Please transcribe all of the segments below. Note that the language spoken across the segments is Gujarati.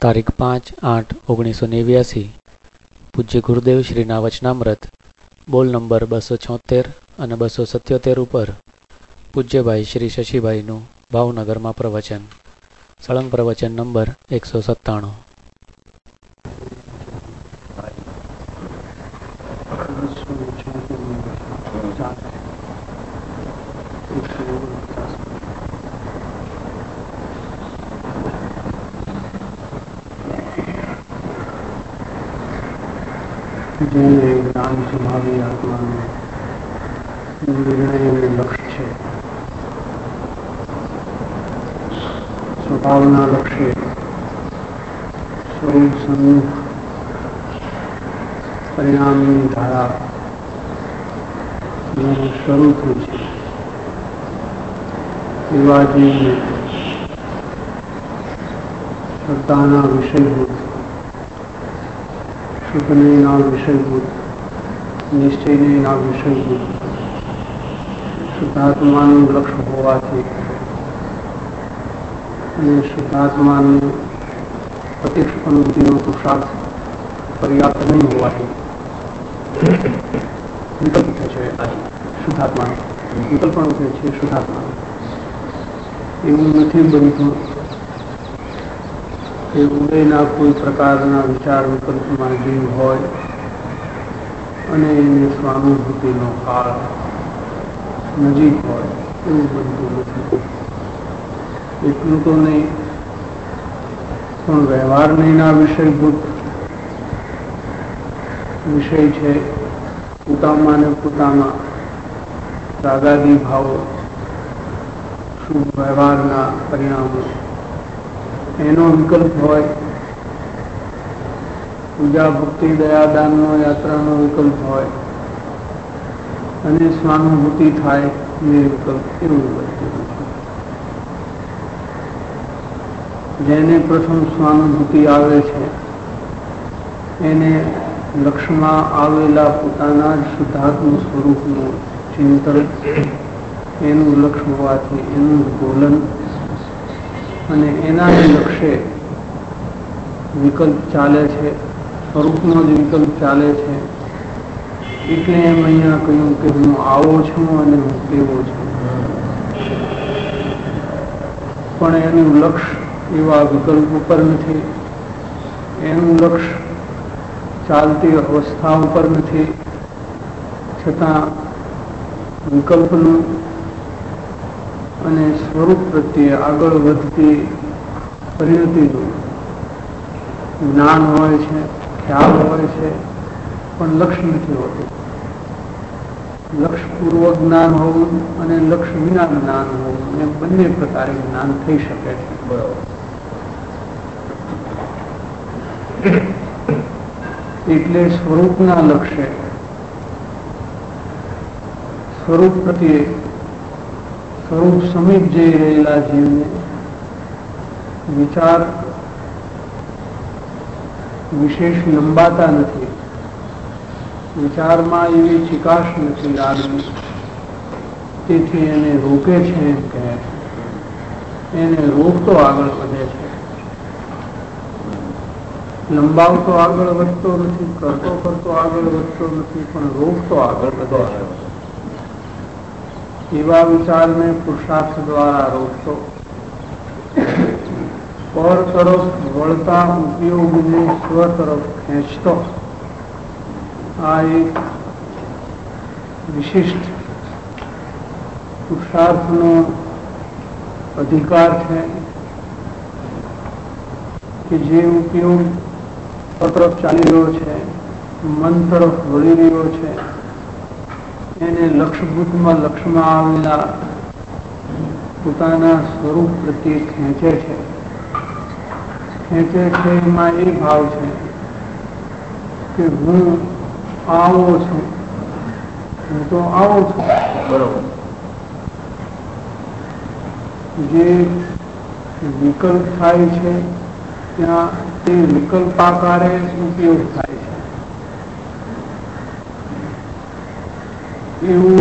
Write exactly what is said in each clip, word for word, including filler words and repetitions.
તારીખ પાંચ આઠ ઓગણીસો નેવ્યાસી પૂજ્ય ગુરુદેવ શ્રીના વચનામૃત બોલ નંબર બસો છોતેર અને બસો સત્યોતેર ઉપર પૂજ્યભાઈ શ્રી શશીભાઈનું ભાવનગરમાં પ્રવચન. સળંગ પ્રવચન નંબર એકસો સત્તાણું. જેને જ્ઞાન સ્વભાવી આત્માનું નિર્ણય લક્ષ્ય છે, સ્વભાવના લક્ષ્ય સ્વરૂપ સન્મુખ પરિણામની ધારા જેને શરૂ થઈ છે એવા જીવને શ્રદ્ધાના વિષયભૂત, શુદ્ધના વિષયભૂત, નિશ્ચયના વિષયભૂત શુદ્ધાત્માનું લક્ષ્ય હોવાથી અને શુદ્ધાત્માનું પ્રત્યક્ષ અનુભૂતિનો પુરુષાર્થ પર્યાપ્ત નહીં હોવાથી વિકલ્પ ઉઠે છે. શુદ્ધાત્માનો વિકલ્પ પણ ઉઠે છે. શુદ્ધાત્માનો એવું નથી બનતું કે ઉદયના કોઈ પ્રકારના વિચાર વિકલ્પમાં જીવ હોય અને એને સ્વાનુભૂતિનો કાળ નજીક હોય, એવું બનતું નથી. એટલું તો નહીં, પણ વ્યવહારનીના વિષયભૂત વિષય છે પોતામાં ને પોતામાં રાગાદી ભાવો, શુભ વ્યવહારના પરિણામો, એનો વિકલ્પ હોય. પૂજા ભક્તિ દયાદાનનો યાત્રાનો વિકલ્પ હોય અને સ્વાનુભૂતિ થાય એ વિકલ્પ એવું બનતું નથી. જેને પ્રથમ સ્વાનુભૂતિ આવે છે એને લક્ષ્યમાં આવેલા પોતાના જ શુદ્ધાત્મ સ્વરૂપનું ચિંતન, એનું લક્ષ્ય હોવાથી એનું બોલન અને એના જ લક્ષ્ય વિકલ્પ ચાલે છે, સ્વરૂપનો જ વિકલ્પ ચાલે છે. એટલે એમ અહીંયા કહ્યું કે હું આવો છું અને હું તેવો છું, પણ એનું લક્ષ્ય એવા વિકલ્પ ઉપર નથી, એનું લક્ષ્ય ચાલતી અવસ્થા ઉપર નથી. છતાં વિકલ્પનું અને સ્વરૂપ પ્રત્યે આગળ વધતી પરિણતિનું જ્ઞાન હોય છે, ખ્યાલ હોય છે, પણ લક્ષ્ય નથી હોતું. લક્ષ્યપૂર્વક જ્ઞાન હોવું અને લક્ષ્ય વિના જ્ઞાન હોવું એમ બંને પ્રકારે જ્ઞાન થઈ શકે છે. એટલે સ્વરૂપના લક્ષ્ય સ્વરૂપ પ્રત્યે સ્વરૂપ સમીપ જઈ રહેલા જીવને વિચાર વિશેષ લંબાતા નથી, વિચારમાં એવી ચિકાશ નથી લાગતી, તેથી એને રોકે છે એમ કહે છે. એને રોકતો આગળ વધે છે, લંબાવતો આગળ વધતો નથી, કરતો કરતો આગળ વધતો નથી, પણ રોકતો આગળ વધે છે. એવા વિચારને પુરુષાર્થ દ્વારા રોકતો, પર તરફ વળતા ઉપયોગને સ્વ તરફ ખેંચતો આ એક વિશિષ્ટ પુરુષાર્થનો અધિકાર છે કે જે ઉપયોગ તરફ ચાલી રહ્યો છે, મન તરફ વળી રહ્યો છે, એને લક્ષ્યભૂતમાં લક્ષ્યમાં આવેલા પોતાના સ્વરૂપ પ્રત્યે ખેંચે છે. ખેંચે છે એમાં એ ભાવ છે કે હું આવો છું, હું તો આવો છું. બરોબર. જે વિકલ્પ થાય છે ત્યાં તે વિકલ્પાકારે ઉપયોગ થાય છે. એવું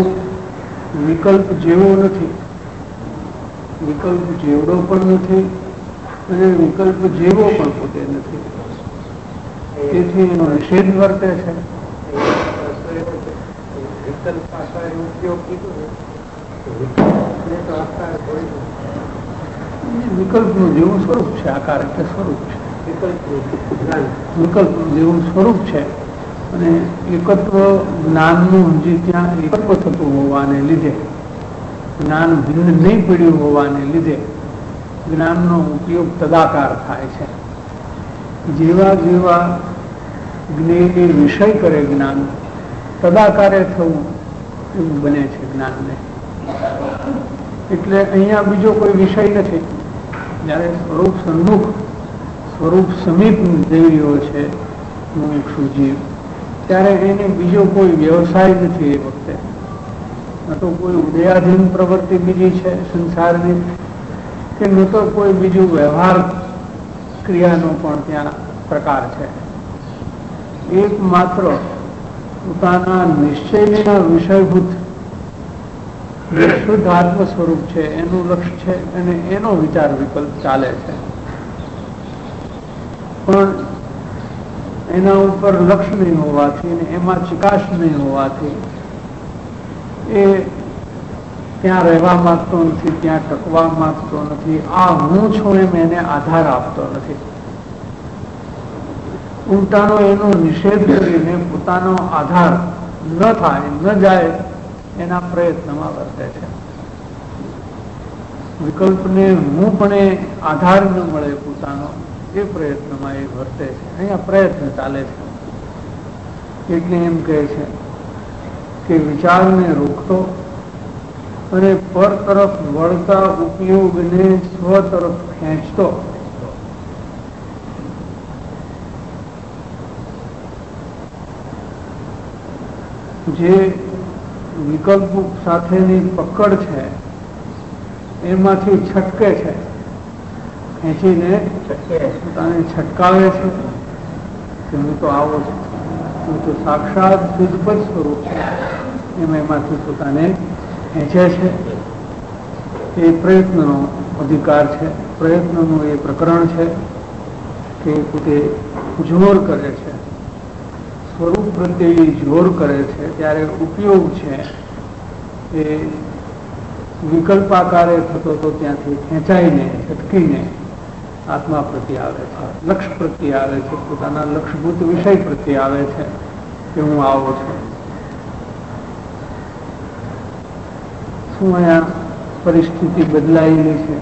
વિકલ્પ જેવો નથી, વિકલ્પ જેવડો પણ નથી અને વિકલ્પ જેવો પણ પોતે નથી, તેથી એનો નિષેધ વર્તે છે. વિકલ્પનું જેવું સ્વરૂપ છે, આકાર એટલે સ્વરૂપ છે, વિકલ્પનું જેવું સ્વરૂપ છે. અને એકત્વ જ્ઞાનનું હજી ત્યાં એકત્વ થતું હોવાને લીધે, જ્ઞાન ભિન્ન નહીં પડ્યું હોવાને લીધે જ્ઞાનનો ઉપયોગ તદાકાર થાય છે. જેવા જેવા જ્ઞેય વિષય કરે જ્ઞાન, તદાકારે થવું એવું બને છે જ્ઞાનને. એટલે અહીંયા બીજો કોઈ વિષય નથી. જ્યારે સ્વરૂપ સન્મુખ, સ્વરૂપ સમીપ જઈ રહ્યો છે મુમુક્ષુ જીવ, ત્યારે એને બીજો કોઈ વ્યવસાય નથી. એ વખતે ન તો કોઈ ઉદયાધીન પ્રવૃત્તિ બીજી છે સંસારની, કે ન તો કોઈ બીજું વ્યવહાર ક્રિયાનો પણ ત્યાં પ્રકાર છે. એકમાત્ર પોતાના નિશ્ચયના વિષયભૂત જે શુદ્ધ આત્મ સ્વરૂપ છે એનું લક્ષ્ય છે, અને એનો વિચાર વિકલ્પ ચાલે છે. પણ એના ઉપર લક્ષ્ય નહીં હોવાથી અને એમાં ચિકાશ નહીં હોવાથી એ ત્યાં રહેવા માંગતો નથી, ત્યાં ટકવા માંગતો નથી. આ હું છું એમ એને આધાર આપતો નથી. ઉલટાનો એનો નિષેધ કરીને પોતાનો આધાર ન થાય, ન જાય એના પ્રયત્નમાં વર્તે છે. વિકલ્પને હું પણ આધાર ન મળે પોતાનો, એ પ્રયત્નમાં એ વર્તે છે. અહીંયા પ્રયત્ન ચાલે છે. એટલે એમ કહે છે કે વિચારને રોકતો અને પર તરફ વળતા ઉપયોગને સ્વ તરફ ખેંચતો જે વિકલ્પ સાથેની પકડ છે એમાંથી છટકે છે, ખેંચીને પોતાને છટકાવે છે કે હું તો આવો છું, હું તો સાક્ષાત શુદ્ધપદ સ્વરૂપ છે, એમ એમાંથી પોતાને ખેંચે છે. એ પ્રયત્નનો અધિકાર છે, પ્રયત્નનું એ પ્રકરણ છે કે પોતે જોર કરે છે, સ્વરૂપ પ્રત્યે જોર કરે છે. ત્યારે ઉપયોગ છે એ વિકલ્પાકારે થતો તો ત્યાંથી ખેંચાઈને છટકીને આત્મા પ્રત્યે આવે છે, લક્ષ્ય પ્રત્યે આવે છે, પોતાના લક્ષ્યભૂત વિષય પ્રત્યે આવે છે કે હું આવો છું. શું અહીંયા પરિસ્થિતિ બદલાયેલી છે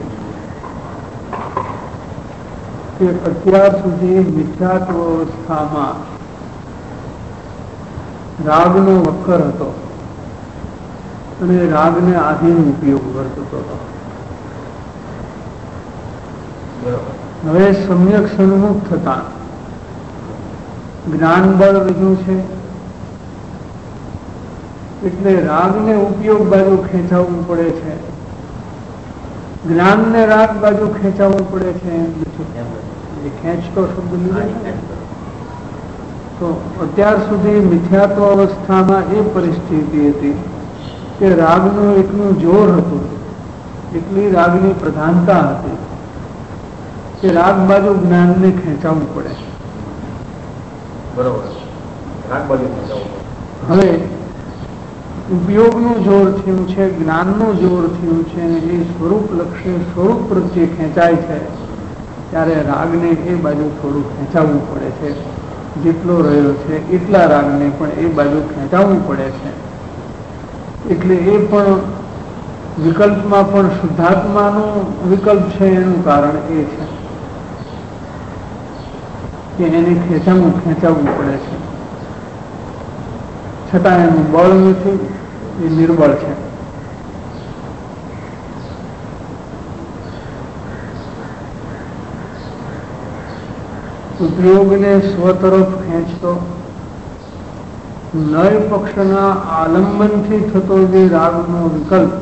કે અત્યાર સુધી મિથ્યાત્વ અવસ્થામાં રાગનો વક્કર હતો અને રાગને આધીન ઉપયોગ વર્તતો હતો. હવે સમ્યક સન્મુખ થતા જ્ઞાન બળ રજૂ છે, એટલે રાગને ઉપયોગ બાજુ ખેંચાવવું પડે છે, જ્ઞાનને રાગ બાજુ ખેંચાવવું પડે છે. એમ નથી, ખેંચતો શબ્દ લીધો. તો અત્યાર સુધી મિથ્યાત્વ અવસ્થામાં એ પરિસ્થિતિ હતી કે રાગનું એટલું જોર હતું, એટલી રાગની પ્રધાનતા હતી કે રાગ બાજુ જ્ઞાનને ખેંચાવવું પડે. બરોબર, રાગ બાજુ ખેંચાવવું. હવે ઉપયોગનું જોર થયું છે, જ્ઞાનનું જોર થયું છે, એ સ્વરૂપ લક્ષ્ય સ્વરૂપ પ્રત્યે ખેંચાય છે, ત્યારે રાગને એ બાજુ થોડું ખેંચાવવું પડે છે. જેટલો રહ્યો છે એટલા રાગને પણ એ બાજુ ખેંચાવવું પડે છે. એટલે એ પણ વિકલ્પમાં પણ શુદ્ધાત્માનો વિકલ્પ છે. એનું કારણ એ છે કે એને ખેંચાવવું ખેંચાવવું પડે છે, છતાં એનું બળ નથી, એ નિર્બળ છે. ઉપયોગને સ્વ તરફ ખેંચતો નય પક્ષના આલંબનથી થતો જે રાગનો વિકલ્પ,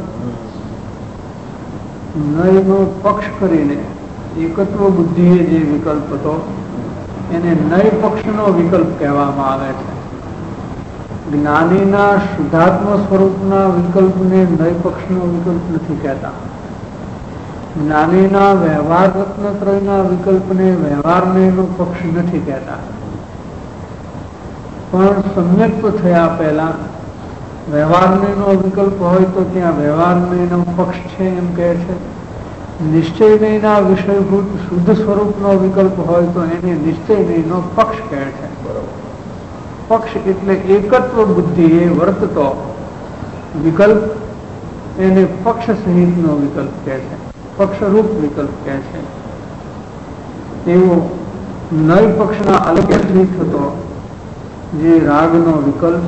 નયનો પક્ષ કરીને એકત્વ બુદ્ધિએ જે વિકલ્પ હતો એને નય પક્ષનો વિકલ્પ કહેવામાં આવે છે. જ્ઞાનીના શુદ્ધાત્મ સ્વરૂપના વિકલ્પને નય પક્ષનો વિકલ્પ નથી કહેતા. જ્ઞાનીના વ્યવહાર રત્નત્રયના વિકલ્પને વ્યવહારને એનો પક્ષ નથી કહેતા, પણ સમ્યક્ત થયા પહેલા વ્યવહારનો વિકલ્પ હોય તો ત્યાં વ્યવહારનો પક્ષ છે એમ કહે છે. નિશ્ચયના વિષયભૂત શુદ્ધ સ્વરૂપનો વિકલ્પ હોય તો એને નિશ્ચયનો પક્ષ કહે છે. પક્ષ એટલે એકત્વ બુદ્ધિ એ વર્તતો વિકલ્પ, એને પક્ષ સહિતનો વિકલ્પ કહે છે, પક્ષરૂપ વિકલ્પ કહે છે. એવો નય પક્ષના અલગથી થતો જે રાગનો વિકલ્પ,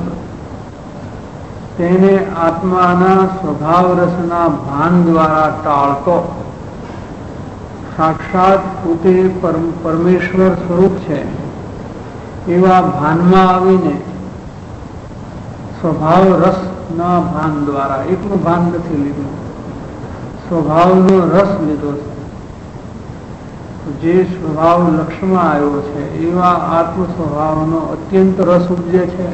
તેને આત્માના સ્વભાવ રસના ભાન દ્વારા ટાળતો, સાક્ષાત પોતે પરમેશ્વર સ્વરૂપ છે એવા ભાનમાં આવીને સ્વભાવ રસના ભાન દ્વારા, એકનું ભાન નથી લીધું, સ્વભાવનો રસ લીધો છે. જે સ્વભાવ લક્ષ્યમાં આવ્યો છે એવા આત્મ સ્વભાવનો અત્યંત રસ ઉપજે છે.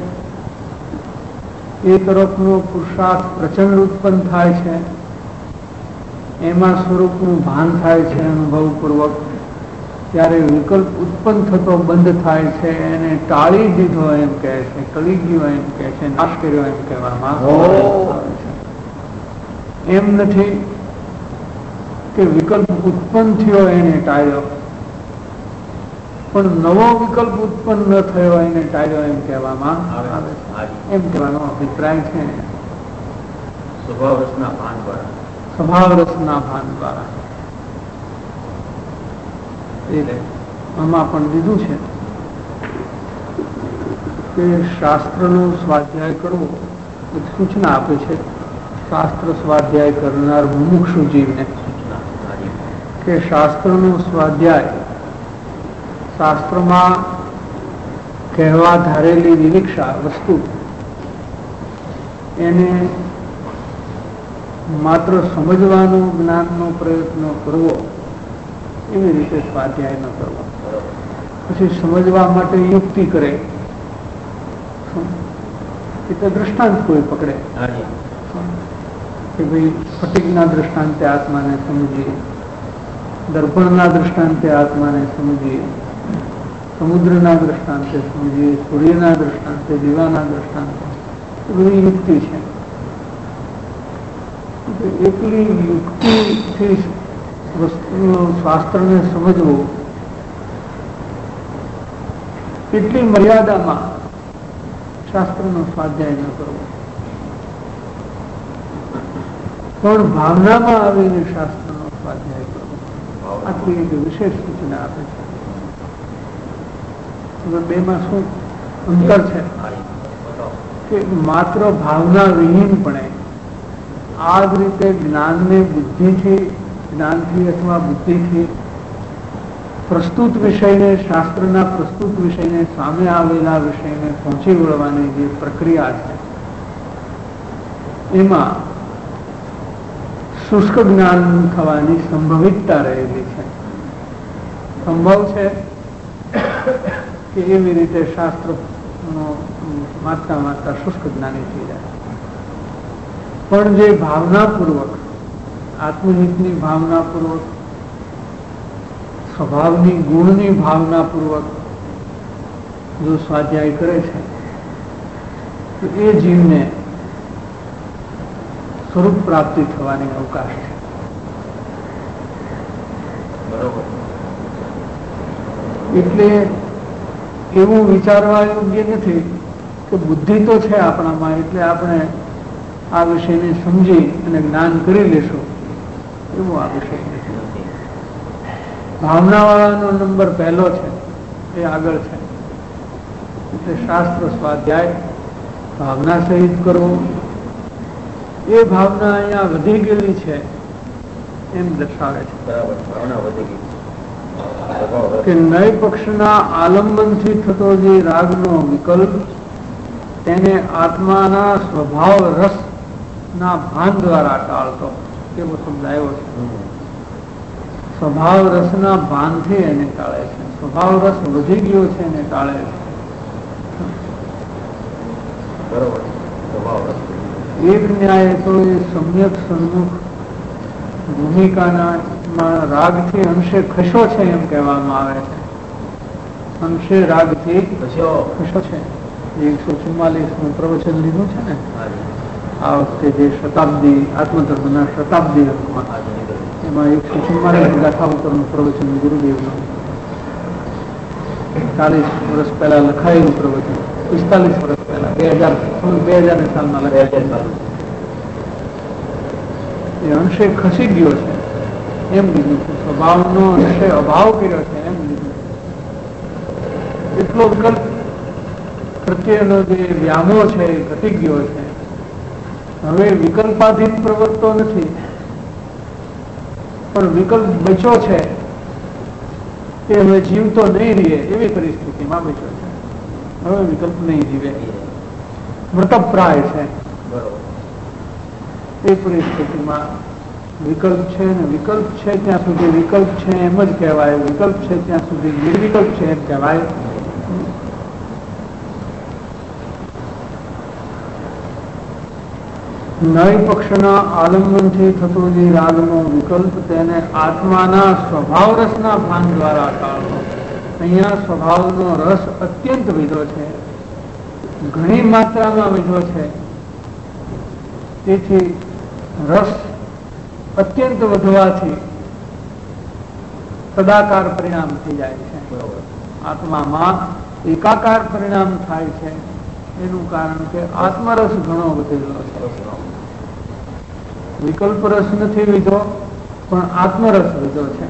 એ તરફનો પુરુષાર્થ પ્રચંડ ઉત્પન્ન થાય છે, એમાં સ્વરૂપનું ભાન થાય છે અનુભવપૂર્વક. ત્યારે વિકલ્પ ઉત્પન્ન થતો બંધ થાય છે, એને ટાળી દીધો એમ કહે છે, ટળી ગયો એમ કહે છે, નાશ કર્યો એમ કહેવામાં આવે છે. એમ નથી કે વિકલ્પ ઉત્પન્ન થયો એને ટાળ્યો, પણ નવો વિકલ્પ ઉત્પન્ન ન થયો એને ટાળ્યો એમ કહેવામાં આવે છે. એમ કહેવાનો અભિપ્રાય છે. સ્વભાવ રસના ભાન દ્વારા, સ્વભાવ રસના ભાન દ્વારા એટલે આમાં પણ દીધું છે કે શાસ્ત્રનો સ્વાધ્યાય કરવો, સૂચના આપે છે શાસ્ત્ર સ્વાધ્યાય કરનાર મુમુક્ષુ જીવને કે શાસ્ત્રનો સ્વાધ્યાય શાસ્ત્રમાં કહેવા ધારેલી નિરીક્ષા વસ્તુ એને માત્ર સમજવાનો જ્ઞાનનો પ્રયત્ન કરવો, એવી રીતે સ્વાધ્યાય ન કરવો. પછી સમજવા માટે યુક્તિ કરે, એટલે દ્રષ્ટાંત કોઈ પકડે કે ભાઈ ફટીકના દ્રષ્ટાંતે આત્માને સમજીએ, દર્પણના દ્રષ્ટાંતે આત્માને સમજીએ, સમુદ્રના દ્રષ્ટાંતે સમજીએ, સૂર્યના દ્રષ્ટાંતે, દીવાના દ્રષ્ટાંતે, એ બધી યુક્તિ છે. એકલી યુક્તિથી વસ્તુઓ શાસ્ત્રને સમજવું એટલી મર્યાદામાં શાસ્ત્રનો સ્વાધ્યાય ન કરવો, પણ ભાવનામાં આવીને શાસ્ત્રનો સ્વાધ્યાય કરવો, આટલી એક વિશેષ સૂચના આપે છે. હવે બેમાં શું અંતર છે કે માત્ર ભાવના વિહીનપણે આ જ રીતે જ્ઞાનને બુદ્ધિથી, જ્ઞાનથી અથવા બુદ્ધિથી પ્રસ્તુત વિષયને, શાસ્ત્રના પ્રસ્તુત વિષયને, સામે આવેલા વિષયને પહોંચી વળવાની જે પ્રક્રિયા છે એમાં શુષ્ક જ્ઞાન થવાની સંભવિતતા રહેલી છે. સંભવ છે કે એવી રીતે શાસ્ત્ર વાંચતા વાંચતા શુષ્ક જ્ઞાની થઈ જાય. પણ જે ભાવનાપૂર્વક, આત્મહિતની ભાવનાપૂર્વક, સ્વભાવની ગુણની ભાવનાપૂર્વક જો સ્વાધ્યાય કરે છે તો એ જીવને સ્વરૂપ પ્રાપ્તિ થવાની અવકાશ છે. એટલે એવું વિચારવા યોગ્ય નથી કે બુદ્ધિ તો છે આપણામાં એટલે આપણે આ વિષયને સમજી અને જ્ઞાન કરી લેશું, એવો આ વિષય નથી. ભાવનાવાળાનો નંબર પહેલો છે, એ આગળ છે. એટલે શાસ્ત્ર સ્વાધ્યાય ભાવના સહિત કરવો, એ ભાવના અહીંયા વધી ગયેલી છે એમ દર્શાવે છે કે નય પક્ષના આલંબનથી થતો જે રાગનો વિકલ્પ તેને આત્માના સ્વભાવ રસ ના ભાન દ્વારા ટાળતો, એવો શબ્દ આવ્યો છે. સ્વભાવ રસના ભાનથી એને ટાળે છે. સ્વભાવ રસ વધી ગયો છે એને ટાળે છે. એક ન્યાય તો એ સમ્યક સન્મુખ ભૂમિકાના રાગથી અંશે ખસો છે એમ કહેવામાં આવે છે. અંશે રાગથી ખસો છે. એકસો ચુમ્માલીસ નું પ્રવચન લીધું છે ને આ વખતે જે શતાબ્દી આત્મધર્મના શતાબ્દી એમાં એકસો ચુમ્માલીસ ગાથા ઉપરનું પ્રવચન ગુરુદેવનું ચાલીસ વર્ષ પહેલા લખાયેલું પ્રવચન પિસ્તાલીસ વર્ષ પહેલા બે હજાર બે હજાર સાલમાં લખાયેલું એ અંશે ખસી ગયો છે એમ લીધું છે. સ્વભાવનો અંશે અભાવ કર્યો છે એમ લીધું છે. એટલો વિકલ્પ પ્રત્યેનો જે વ્યામો છે એ ઘટી ગયો છે. હવે વિકલ્પાધીન પ્રવર્તો નથી પણ વિકલ્પ બચ્યો છે એ હવે જીવતો નહીં રહે એવી પરિસ્થિતિમાં બચ્યો છે. હવે વિકલ્પ નહીં જીવે, મૃતપ્રાય છે. એ પરિસ્થિતિમાં વિકલ્પ છે ને વિકલ્પ છે ત્યાં સુધી વિકલ્પ છે એમ જ કહેવાય, વિકલ્પ છે ત્યાં સુધી નિર્વિકલ્પ છે એમ કહેવાય. નય પક્ષના આલંબનથી થતો જે રાગનો વિકલ્પ તેને આત્માના સ્વભાવ રસના ભાન દ્વારા ટાળવો. અહીંયા સ્વભાવનો રસ અત્યંત વિધો છે, ઘણી માત્રામાં વિધો છે. તેથી રસ અત્યંત વધવાથી તદાકાર પરિણામ થઈ જાય છે. આત્મામાં એકાકાર પરિણામ થાય છે. એનું કારણ કે આત્મરસ ઘણો વધેલો છે. વિકલ્પ રસ નથી વિધો પણ આત્મરસ વિધો છે.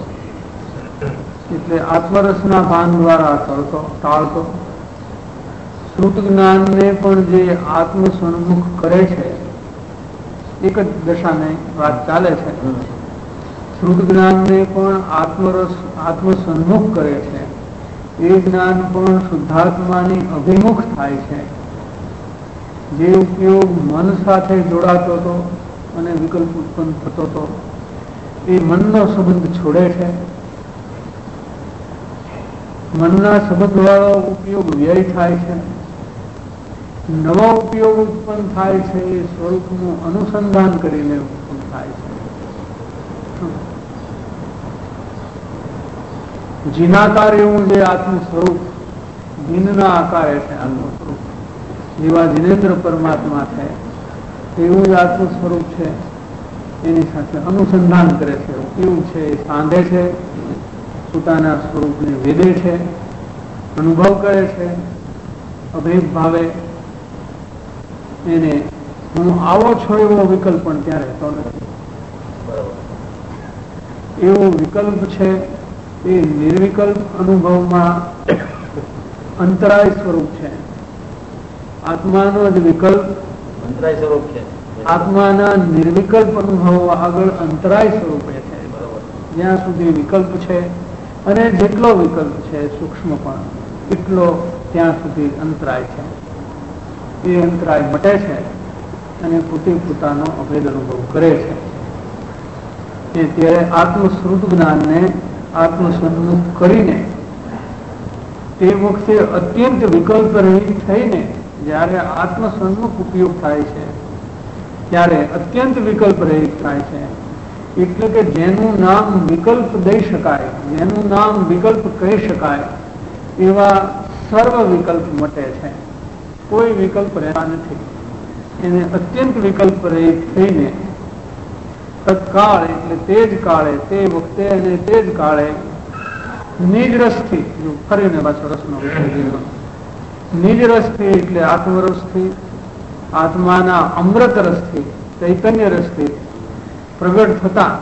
એટલે આત્મરસના ભાન દ્વારા ટાળતો ટાળતો શ્રુત જ્ઞાનને પણ જે આત્મ સન્મુખ કરે છે, એક જ દશાને વાત ચાલે છે. શ્રુત જ્ઞાનને પણ આત્મરસ આત્મ સન્મુખ કરે છે. એ જ્ઞાન પણ શુદ્ધાત્માની અભિમુખ થાય છે. જે ઉપયોગ મન સાથે જોડાતો હતો અને વિકલ્પ ઉત્પન્ન થતો હતો એ મનનો સંબંધ છોડે છે. મનના સંબંધ વાળો ઉપયોગ વ્યય થાય છે. નવો ઉપયોગ ઉત્પન્ન થાય છે એ સ્વરૂપનું અનુસંધાન કરીને ઉત્પન્ન થાય છે. જીનાકાર એવું જે આત્મ સ્વરૂપ જીનના આકારે છે આત્મ સ્વરૂપ, જેવા જીનેન્દ્ર પરમાત્મા છે એવું જ આત્મ સ્વરૂપ છે. એની સાથે અનુસંધાન કરે છે, કેવું છે એ સાંધે છે, પોતાના સ્વરૂપને વેદે છે, અનુભવ કરે છે. અભેદ ભાવે એને હું આવો છો એવો વિકલ્પ પણ ત્યાં રહેતો નથી. એવો વિકલ્પ છે એ નિર્વિકલ્પ અનુભવમાં અંતરાય સ્વરૂપ છે. આત્માનો જ વિકલ્પ અંતરાય સ્વરૂપ છે. આત્માના નિર્વિકલ્પ અનુભવો આગળ અંતરાય સ્વરૂપે છે. જ્યાં સુધી વિકલ્પ છે અને જેટલો વિકલ્પ છે સૂક્ષ્મ પણ એટલો ત્યાં સુધી અંતરાય છે. એ અંતરાય મટે છે અને પોતે પોતાનો અભેદ અનુભવ કરે છે. એ ત્યારે આત્મશ્રુત જ્ઞાનને આત્મ સન્મુખ કરીને તે વખતે અત્યંત વિકલ્પ રહિત થઈને જ્યારે આત્મ સન્મુખ ઉપયોગ થાય છે ત્યારે અત્યંત વિકલ્પ રહિત થાય છે. એટલે કે જેનું નામ વિકલ્પ દઈ શકાય, જેનું નામ વિકલ્પ કહી શકાય એવા સર્વ વિકલ્પ મટે છે. કોઈ વિકલ્પ રહેતા નથી. એને અત્યંત વિકલ્પ રહિત થઈને તત્કાળ એટલે તે જ કાળે તે વખતે અને તે જ કાળે નિજ રસથી, ફરીને પાછો રસનો નિજ રસથી એટલે આત્મરસથી, આત્માના અમૃત રસથી, ચૈતન્ય રસથી પ્રગટ થતા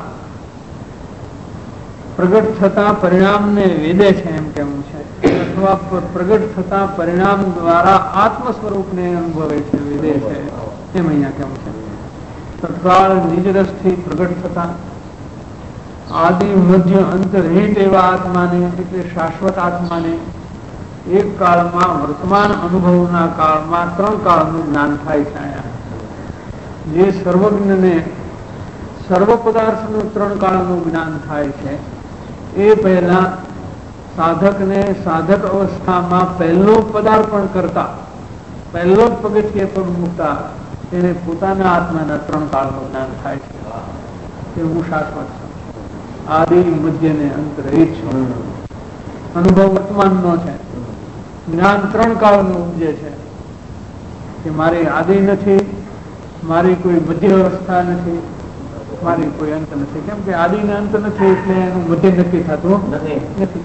પ્રગટ થતા પરિણામને વેદે છે એમ કેવું છે. અથવા પ્રગટ થતા પરિણામ દ્વારા આત્મ સ્વરૂપને અનુભવે છે, વેદે છે એમ અહીંયા કેવું છે. તત્કાળ નિજ રસથી પ્રગટ થતા આદિ મધ્ય અંત રહિત એવા આત્માને એટલે શાશ્વત આત્માને એક કાળમાં વર્તમાન અનુભવના કાળમાં ત્રણ કાળનું જ્ઞાન થાય છે. જે સર્વજ્ઞને સર્વ પદાર્થનું ત્રણ કાળનું જ્ઞાન થાય છે એ પહેલા સાધકને સાધક અવસ્થામાં પહેલો પદાર્પણ કરતા પહેલો જ પગથિયે પગ મૂકતા તેને પોતાના આત્માના ત્રણ કાળનું જ્ઞાન થાય છે કે હું શાશ્વત છું. આદિ મધ્ય ને અંત રહિત છું. અનુભવ વર્તમાનનો છે. જ્ઞાન ત્રણ કાળનું ઉપજે છે કે મારી આદિ નથી, મારી કોઈ મધ્ય અવસ્થા નથી, મારી કોઈ અંત નથી. કેમ કે આદિ ને અંત નથી એટલે એનું મધ્ય નક્કી થતું નથી.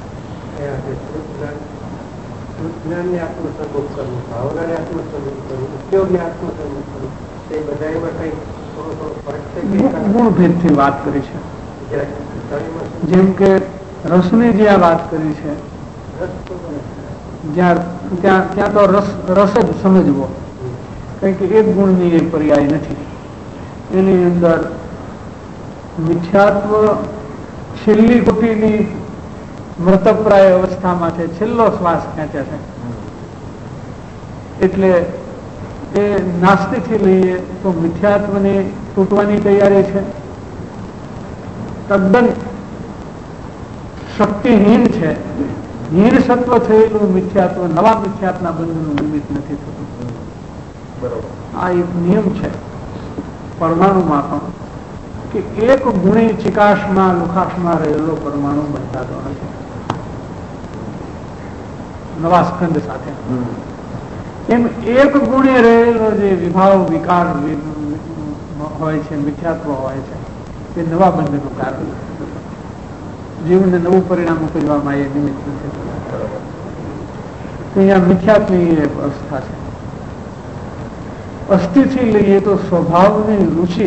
જ્ઞાનને આત્મસ્વરૂપ કરવું, ભાવનાને આત્મસ્વરૂપ કરવું, ઉપયોગને આત્મસ્વરૂપ કરવું, તે બધામાં કઈ થોડો થોડો ફરક છે. ગુણભેદ થી વાત કરી છે. જેમ કે રસની જે આ વાત કરી છે, જ્યાં ત્યાં ત્યાં તો રસ રસ જ સમજવો, કારણ કે એક ગુણની એક પર્યાય નથી. એની અંદર મિથ્યાત્વ છેલ્લી કોટીની મૃતપ્રાય અવસ્થામાં છે, છેલ્લો શ્વાસ ખેંચે છે. એટલે એ નાસ્તિકથી લઈએ તો મિથ્યાત્વને તૂટવાની તૈયારી છે. તદ્દન શક્તિહીન છે. હીન સત્વ થયેલું મિથ્યાત્વ નવા મિથ્યાત્વના બંધનું નિમિત્ત નથી થતું. બરોબર. આ એક નિયમ છે પરમાણુમાં પણ, કે એક ગુણી ચિકાશમાં લુખાશમાં રહેલો પરમાણુ બંધાતો નથી નવા સ્કંદ સાથે. એમ એક ગુણે રહેલો જે વિભાવ વિકાર હોય છે, મિથ્યાત્વ હોય છે, તે નવા બંધનું કારણ જીવને નવું પરિણામ ઉપજવામાં એ નિમિત્ત નથી. અહીંયા મિથ્યાત્વની એક અવસ્થા છે. અસ્થિથી લઈએ તો સ્વભાવની રુચિ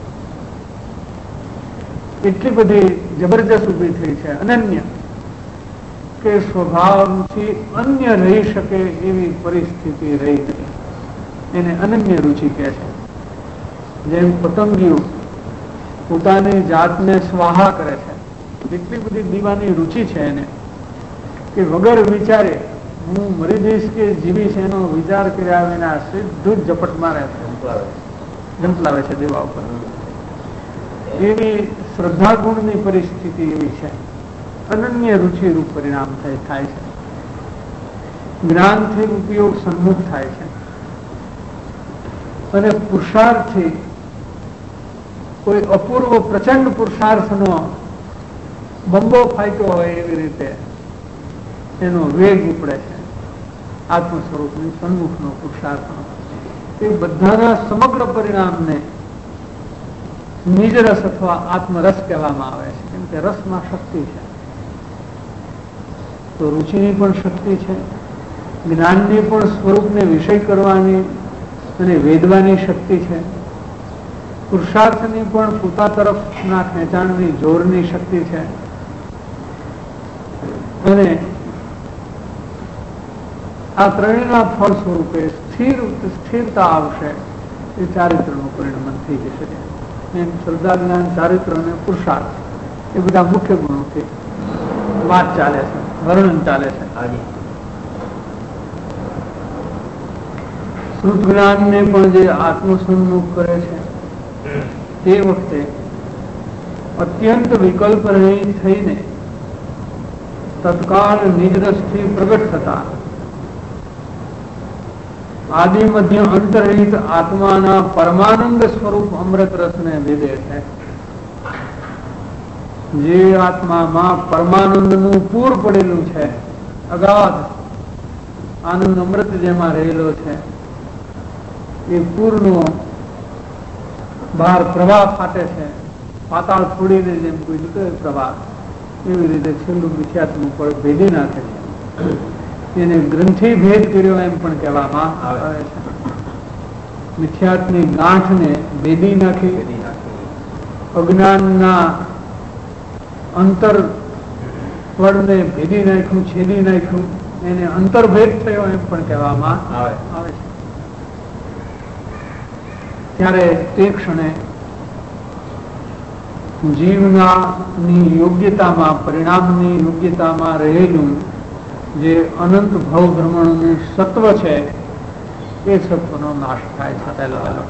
એટલી બધી જબરજસ્ત ઉભી થઈ છે, અનન્ય, કે સ્વભાવથી અન્ય રહી શકે એવી પરિસ્થિતિ રહી નથી. એને અનન્ય રુચિ કહે છે. જેમ પતંગિયું પોતાની જાતને સ્વાહા કરે છે, એટલી બધી દીવાની રુચિ છે એને કે વગર વિચારે હું મરી જઈશ કે જીવીશ એનો વિચાર કર્યા વિના સીધું જ ઝપટ મારે છે, ઝંપલાવે છે દેવા ઉપર. એવી શ્રદ્ધા ગુણની પરિસ્થિતિ એવી છે. અનન્ય રુચિરૂપ પરિણામ થાય છે. જ્ઞાનથી ઉપયોગ સન્મુખ થાય છે અને પુરુષાર્થથી કોઈ અપૂર્વ પ્રચંડ પુરુષાર્થનો બંબો ફાટ્યો હોય એવી રીતે એનો વેગ ઉપડે છે. આત્મ સ્વરૂપની સન્મુખનો પુરુષાર્થનો એ બધાના સમગ્ર પરિણામને નિજ રસ અથવા આત્મરસ કહેવામાં આવે છે. કેમ કે રસમાં શક્તિ છે, તો રુચિની પણ શક્તિ છે, જ્ઞાનની પણ સ્વરૂપને વિષય કરવાની અને વેદવાની શક્તિ છે, પુરુષાર્થની પણ પોતા તરફના ખેંચાણની જોરની શક્તિ છે. અને આ ત્રણેયના ફળ સ્વરૂપે સ્થિર સ્થિરતા આવશે. એ ચારિત્રનું પરિણમન થઈ જશે. એમ શ્રદ્ધા, જ્ઞાન, ચારિત્ર અને પુરુષાર્થ એ બધા મુખ્ય ગુણોથી વાત ચાલે છે, વર્ણન ચાલે છે. શ્રુત જ્ઞાનને પણ જે આત્મસન્મુખ કરે છે તે વખતે અત્યંત વિકલ્પ રહી થઈને તત્કાળ નિજરસથી પ્રગટ થતા આદિ મધ્ય અંતરહિત આત્માના પરમાનંદ સ્વરૂપ અમૃત રસને ભેદે છે. જે આત્મામાં પરમાનંદનું પૂર પડેલું છે, અગાધ આનંદ અમૃત જેમાં રહેલો છે, એ પૂરનો બહાર પ્રવાહ ફાટે છે. પાતાળ છોડીને જેમ કોઈ નીકળે પ્રવાહ, એવી રીતે છેલ્લું મિથ્યાત્મનું ફળ ભેદી નાખે છે. એને ગ્રંથિ ભેદ કર્યો એમ પણ કહેવામાં આવે છે. મિથ્યાત્મની ગાંઠને ભેદી નાખી, અજ્ઞાનના અંતર ફળને ભેદી નાખ્યું, છેદી નાખ્યું, એને અંતર્ભેદ થયો એમ પણ કહેવામાં આવે છે. ત્યારે તે ક્ષણે જીવનાની યોગ્યતામાં, પરિણામની યોગ્યતામાં રહેલું જે અનંત ભવ ભ્રમણનું સત્વ છે, એ સત્વનો નાશ થાય છે. પહેલા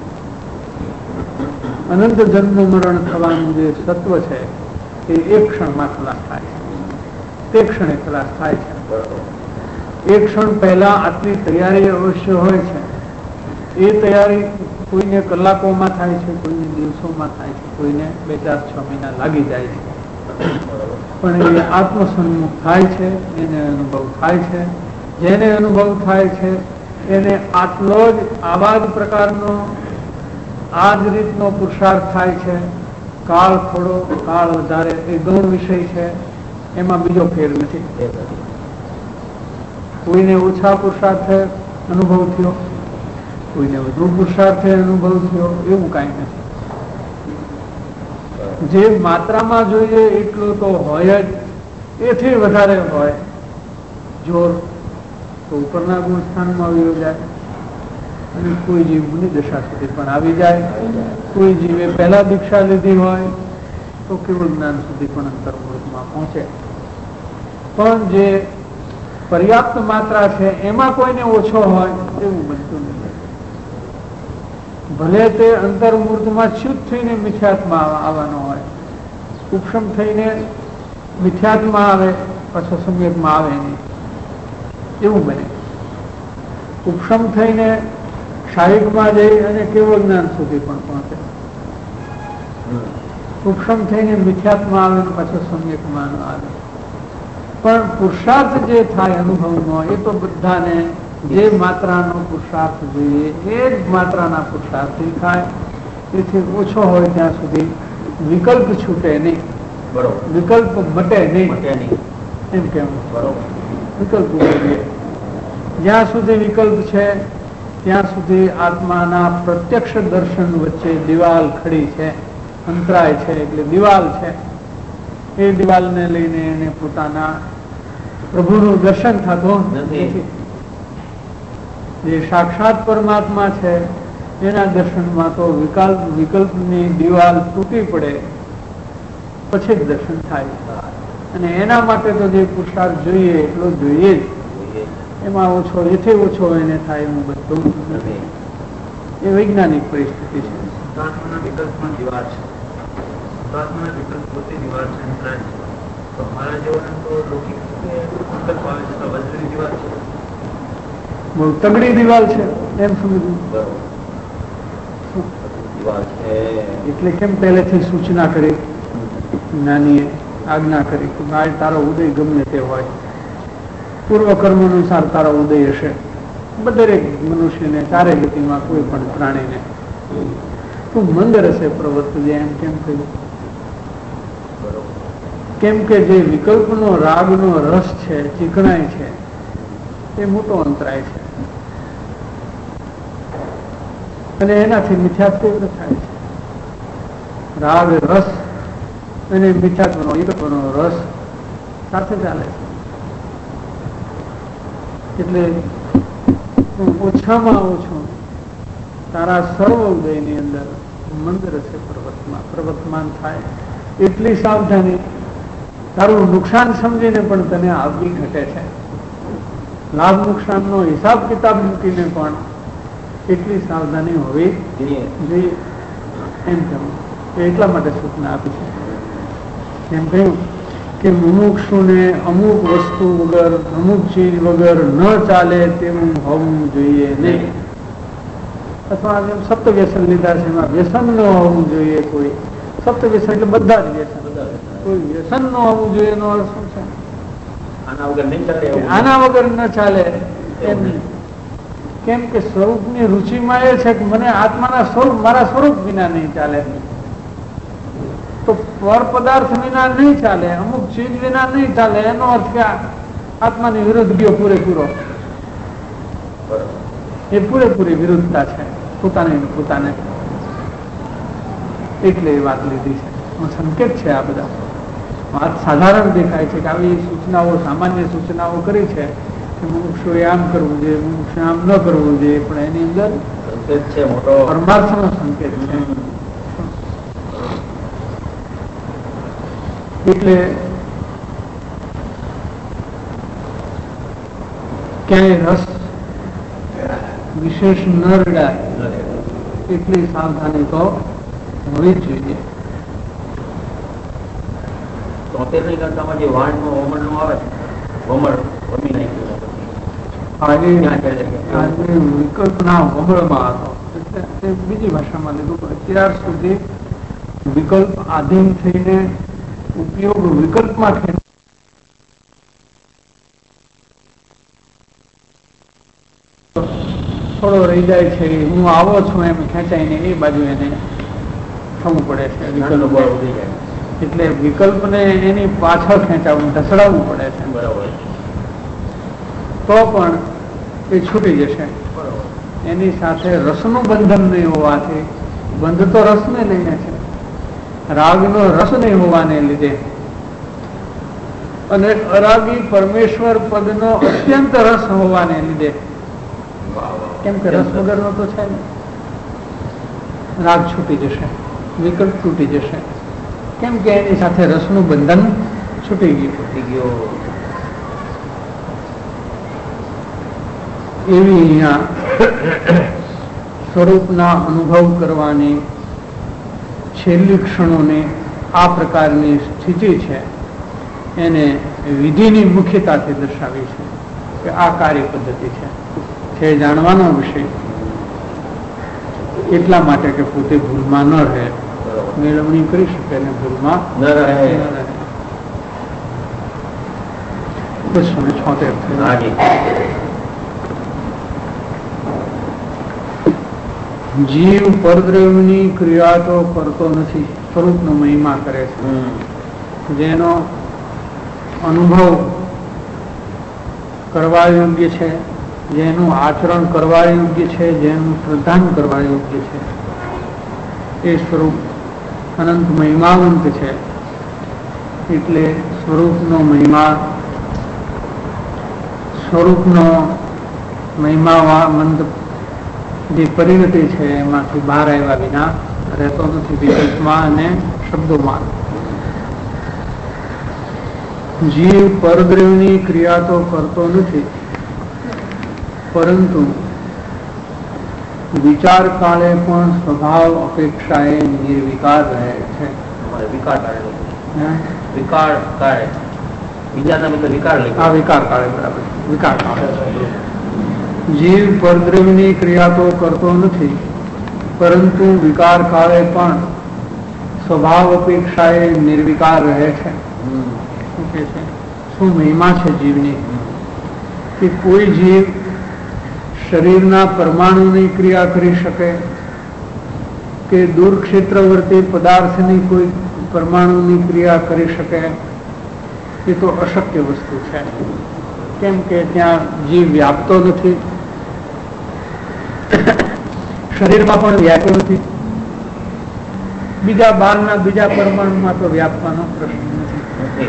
અનંત જન્મ મરણ થવાનું જે સત્વ છે એ એક ક્ષણમાં ખલાસ થાય છે. તે ક્ષણે ખલાસ થાય છે. એક ક્ષણ પહેલા આટલી તૈયારી અવશ્ય હોય છે. એ તૈયારી કોઈને કલાકોમાં થાય છે, કોઈને દિવસોમાં થાય છે, કોઈને બે ચાર છ મહિના લાગી જાય છે, પણ એ આત્મસન્મુખ થાય છે, એને અનુભવ થાય છે. જેને અનુભવ થાય છે એને આટલો જ આવા જ પ્રકારનો આ જ રીતનો પુરુષાર્થ થાય છે. કાળ થોડો કાળ વધારે એ ગૌણ વિષય છે, એમાં બીજો ફેર નથી. કોઈને ઓછા પુરુષાર્થે અનુભવ થયો, કોઈને વધુ પુરુષાર્થે અનુભવ થયો, એવું કાંઈ નથી. જે માત્રામાં જોઈએ એટલું તો હોય જ, એથી વધારે હોય જોર તો ઉપરના ગુણ સ્થાનમાં આવી જાય, અને કોઈ જીવની દશા સુધી પણ આવી જાય. કોઈ જીવે પહેલા દીક્ષા લીધી હોય તો કેવળ જ્ઞાન સુધી પણ અંતર્મુહૂર્તમાં પહોંચે. પણ જે પર્યાપ્ત માત્રા છે એમાં કોઈને ઓછો હોય એવું બનતું નથી. ભલે તે અંતર્મુહૂર્તમાં શુદ્ધ થઈને મિથ્યાત્મા આવવાનો હોય, ઉપશમ થઈને મિથ્યાત્મા આવે પાછો સમ્યકમાં આવે નહીં, એવું બને. ઉપશમ થઈને શાહિકમાં જઈ અને કેવળ જ્ઞાન સુધી પણ પહોંચે, ઉપશમ થઈને મિથ્યાત્મા આવે પાછો સમ્યકમાં આવે. પણ પુરુષાર્થ જે થાય અનુભવનો એ તો બધાને જે માત્રાનો પુરુષાર્થ જોઈએ એ જ માત્રાના પુરુષાર્થથી થાય. તેથી ઓછો હોય ત્યાં સુધી વિકલ્પ છૂટે નહીં, વિકલ્પ મટે નહીં, એમ કેવું. વિકલ્પ જોઈએ જ્યાં સુધી વિકલ્પ છે ત્યાં સુધી આત્માના પ્રત્યક્ષ દર્શન વચ્ચે દિવાલ ખડી છે, અંતરાય છે, એટલે દિવાલ છે. એ દિવાલને લઈને એને પોતાના પ્રભુનું દર્શન થતું નથી. જે સાક્ષાત પરમાત્મા છે એના દર્શનમાં તો વિકલ્પ વિકલ્પની દિવાલ તૂટી પડે પછી જ દર્શન થાય. અને એના માટે તો જે પુરુષાર્થ જોઈએ એટલો જોઈએ જ, એમાં ઓછો એથી ઓછો એને થાય એવું બધું નથી. એ વૈજ્ઞાનિક પરિસ્થિતિ છે. વિકલ્પ પણ દિવાલ છે, વિકલ્પ પોતે દિવાલ છે, તો મારા જેવાને તો લૌકિક વિકલ્પ આવે છે તો વજ્રની દિવાલ છે, બહુ તગડી દિવાલ છે એમ સમજવું. એટલે કેમ પહેલેથી સૂચના કરી, જ્ઞાનીએ આજ્ઞા કરી કે ભાઈ તારો ઉદય ગમે તે હોય, પૂર્વ કર્મ અનુસાર તારો ઉદય હશે. દરેક મનુષ્યને ચારે ગતિમાં કોઈ પણ પ્રાણીને તું મંદ રસે પ્રવર્તજે, એમ કેમ કહ્યું? કેમ કે જે વિકલ્પનો રાગનો રસ છે, ચીકણાઈ છે, એ મોટો અંતરાય છે અને એનાથી મિથ્યાત્વ થાય છે. રાગ રસ અને મિથ્યાત્વનો વિકલ્પનો રસ સાથે ચાલે છે. એટલે ઓછામાં ઓછું તારા સર્વ ઉદયની અંદર મંદ રસે પ્રવર્તમાન પ્રવર્તમાન થાય એટલી સાવધાની. તારું નુકસાન સમજીને પણ તને આવતી ઘટે છે. લાભ નુકસાનનો હિસાબ કિતાબ મૂકીને પણ એટલી સાવધાની હોવી જોઈએ, એમ કહ્યું. એટલા માટે સૂચના આપી છે. એમ કહ્યું કે મુમુક્ષુને અમુક વસ્તુ વગર, અમુક ચીજ વગર ન ચાલે તેવું હોવું જોઈએ નહીં. અથવા જેમ સપ્ત વ્યસન લીધા છે એમાં વ્યસન ન હોવું જોઈએ. કોઈ સપ્ત વ્યસન એટલે બધા જ વ્યસન, કોઈ વ્યસન ન હોવું જોઈએ એનો અર્થ શું છે? આના વગર નહીં ચાલે, આના વગર ન ચાલે એમ. કેમ કે સ્વરૂપની રુચિમાં એ છે કે મને આત્માના સ્વરૂપ, મારા સ્વરૂપ વિના નહીં ચાલે. તો પર પદાર્થ વિના નહીં ચાલે, અમુક ચીજ વિના નહીં ચાલે, એનો અર્થ કે આત્માની વિરુદ્ધ ગયો પૂરેપૂરો. એ પૂરેપૂરી વિરુદ્ધતા છે પોતાને પોતાને. એટલે એ વાત લીધી છે. સંકેત છે આ બધા. વાત સાધારણ દેખાય છે કે આવી સૂચનાઓ, સામાન્ય સૂચનાઓ કરી છે કે મુમુક્ષુએ આમ કરવું જોઈએ, મુમુક્ષુએ આમ ન કરવું જોઈએ, પણ એની અંદર સંકેત છે, મોટો પરમાર્થનો સંકેત છે. એટલે ક્યાંય રસ વિશેષ ન રડાય એટલી સાવધાની તો હોવી જ જોઈએ. તોતેરની કરતામાં જે વાણનો વમણનો આવે છે, વમણ વમી નાખ્યું વિકલ્પના વમળમાં હતો. બીજી ભાષામાં લીધું. અત્યાર સુધી વિકલ્પ આધીન થઈને ઉપયોગ વિકલ્પમાં ખેંચ થોડો રહી જાય છે. હું આવો છું એમ ખેંચાઈને એ બાજુ એને થવું પડે છે. વિકલ્પ એટલે વિકલ્પને એની પાછળ ખેંચાવવું, ઢસડાવવું પડે છે. બરાબર. તો પણ એ છૂટી જશે. એની સાથે રસનું બંધન નહીં હોવાથી, બંધ તો રસને લઈને છે, રાગનો રસ નહીં હોવાને લીધે અને અરાગી પરમેશ્વર પદનો અત્યંત રસ હોવાને લીધે, કેમ કે રસ વગરનો તો છે ને, રાગ છૂટી જશે, વિકલ્પ તૂટી જશે. કેમ કે એની સાથે રસનું બંધન છૂટી ગયું. છૂટી ગયો. એવી અહીંયા સ્વરૂપના અનુભવ કરવાની છેલ્લી ક્ષણોની આ પ્રકારની સ્થિતિ છે, એને વિધિની મુખ્યતાથી દર્શાવી છે કે આ કાર્ય પદ્ધતિ છે. છે જાણવાનો વિષય એટલા માટે કે પોતે ભૂલમાં ન રહે, મેળવણી કરી શકે ને ભૂલમાં ન રહે. બસો ને છોતેર જીવ પરદ્રવ્યની ક્રિયા તો કરતો નથી, સ્વરૂપનો મહિમા કરે છે. જેનો અનુભવ કરવા યોગ્ય છે, જેનું આચરણ કરવા યોગ્ય છે, જેનું પ્રદાન કરવા યોગ્ય છે, એ સ્વરૂપ અનંત મહિમાવંત છે. એટલે સ્વરૂપનો મહિમા, સ્વરૂપનો મહિમાવંત જે પરિણતિ છે એમાંથી બહાર આવ્યા વિના રહેતો નથી, વિકલ્પમાં અને શબ્દોમાં. જીવ પરદ્રવ્યની ક્રિયા તો કરતો નથી, પરંતુ વિચાર કાળે પણ સ્વભાવ અપેક્ષાએ નિર્વિકાર રહે છે. વિકાર કાળે વિકાર કાળે બીજા વિકાર આ વિકાર કાળે બરાબર. વિકાર કાળે જીવ પરદ્રવ્યની ક્રિયા તો કરતો નથી, પરંતુ વિકાર કાળે પણ સ્વભાવ અપેક્ષાએ નિર્વિકાર રહે છે. શું મહિમા છે જીવની કે કોઈ જીવ શરીરના પરમાણુની ક્રિયા કરી શકે કે દૂર ક્ષેત્રવર્તી પદાર્થની કોઈ પરમાણુની ક્રિયા કરી શકે, એ તો અશક્ય વસ્તુ છે. કેમ કે ત્યાં જીવ વ્યાપતો નથી, શરીરમાં પણ વ્યાપતો નથી, બીજા બહારના બીજા પરમાણુમાં તો વ્યાપવાનો પ્રશ્ન નથી.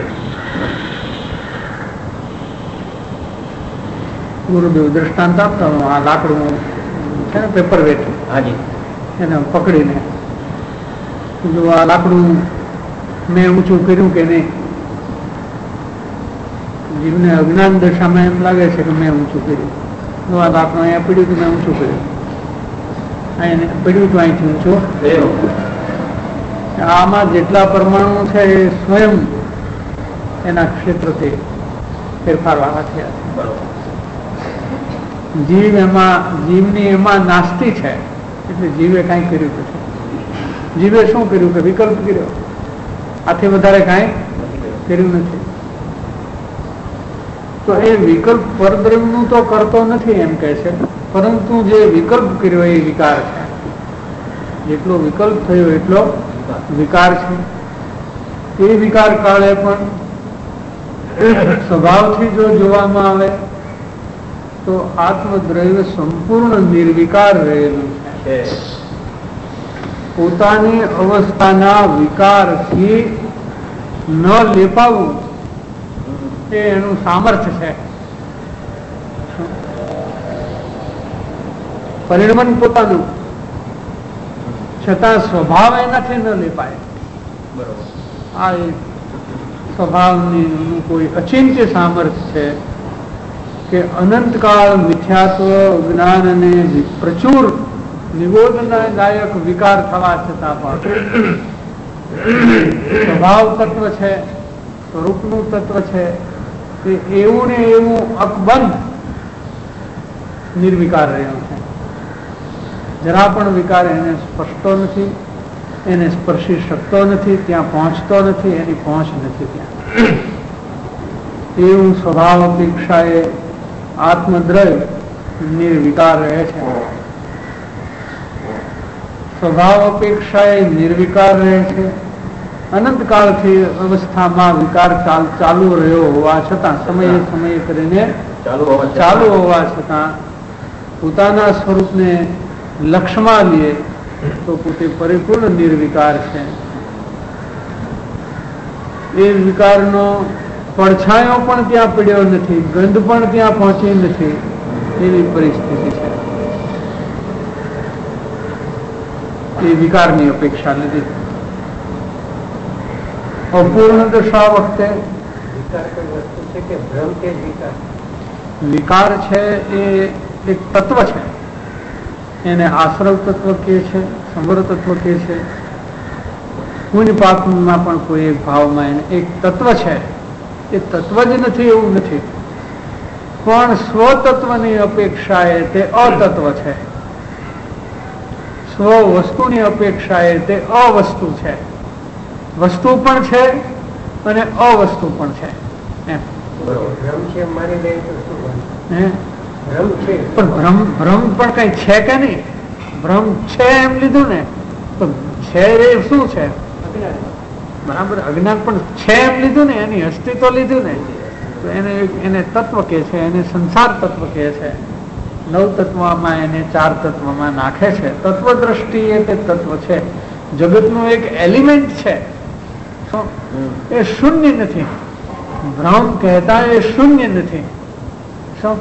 ગુરુદેવ દ્રષ્ટાંત આપતા, આ લાકડું છે ને પેપર વેટ, એને પકડીને જો આ લાકડું મેં ઊંચું કર્યું કે નહીં, જીવને અજ્ઞાન દશામાં એમ લાગે છે કે મેં ઊંચું કર્યું. જો આ લાકડું અહીંયા પડ્યું તો મેં ઊંચું કર્યું, અહીંયા પડ્યું તો અહીંથી ઊંચું. આમાં જેટલા પરમાણુ છે એ સ્વયં એના ક્ષેત્રથી ફેરફાર વાળા થયા છે. જીવ એમાં, જીવની એમાં નાસ્તી છે, એટલે જીવે કાંઈ કર્યું નથી. જીવે શું કર્યું કે વિકલ્પ કર્યો, આથી વધારે કાંઈ કર્યું નથી. તો એ વિકલ્પ પરદ્રવ્યનું તો કરતો નથી એમ કહે છે, પરંતુ જે વિકલ્પ કર્યો એ વિકાર છે. જેટલો વિકલ્પ થયો એટલો વિકાર છે. એ વિકાર કાળે પણ સ્વભાવથી જો જોવામાં આવે તો આત્મદ્રવ્ય સંપૂર્ણ નિર્વિકાર રહેલું છે. પોતાની અવસ્થાના વિકારથી ન લેપાવું એ એનું સામર્થ્ય છે. પરિણમન પોતાનું, છતાં સ્વભાવ એનાથી ન લેપાય. આ સ્વભાવની કોઈ અચિંત્ય સામર્થ્ય છે કે અનંતકાળ મિથ્યાત્વ જ્ઞાન અને પ્રચુર નિગોદનાદાયક વિકાર થવા છતાં પણ સ્વભાવ તત્વ છે, સ્વરૂપનું તત્વ છે, તે એવું ને એવું અકબંધ નિર્વિકાર રહ્યું છે. જરા પણ વિકાર એને સ્પર્શતો નથી, એને સ્પર્શી શકતો નથી, ત્યાં પહોંચતો નથી, એની પહોંચ નથી ત્યાં. એવું સ્વભાવ અપેક્ષાએ આત્મદ્રય નિર્વિકાર રહે છે. સ્વભાવ અપેક્ષાએ નિર્વિકાર રહે છે. અનંતકાળથી અવસ્થામાં વિકાર ચાલુ રહ્યો હોવા છતાં, સમયે સમયે કરીને ચાલુ હોવા છતાં પોતાના સ્વરૂપને લક્ષ્યમાં લે તો પોતે પરિપૂર્ણ નિર્વિકાર છે. એ વિકારનો પડછાયો પણ ત્યાં પડ્યો નથી, ગંધ પણ ત્યાં પહોંચી નથી, એવી પરિસ્થિતિ છે. એ વિકારની અપેક્ષા નથી. અપૂર્ણ દશા વખતે વિકાર કોઈ વસ્તુ છે કે ભ્રમ કે વિકાર? વિકાર છે એ એક તત્વ છે. એને આશ્રવ તત્વ કહે છે, સંવર તત્વ કહે છે. પુણ્ય પાપમાં પણ કોઈ એક ભાવમાં એને એક તત્વ છે. એ તત્વ જ નથી એવું નથી, પણ સ્વતત્વની અપેક્ષાએ તે અતત્વ છે. સ્વ વસ્તુની અપેક્ષાએ તે અવસ્તુ છે. વસ્તુ પણ છે અને અવસ્તુ પણ છે. એમ ભ્રમ છે માની લઈએ તો શું બને? ભ્રમ છે પણ ભ્રમ ભ્રમ પણ કઈ છે કે નહીં? ભ્રમ છે એમ લીધું ને, તો છે એ શું છે? બરાબર, અજ્ઞાન પણ છે એમ લીધું ને, એની અસ્તિત્વ લીધું ને, તો એને એને તત્વ કહે છે, એને સંસાર તત્વ કહે છે. નવ તત્વમાં એને ચાર તત્વમાં નાખે છે. તત્વ દ્રષ્ટિએ તે તત્વ છે, જગતનું એક એલિમેન્ટ છે. એ શૂન્ય નથી. ભ્રમ કહેતા એ શૂન્ય નથી. શું?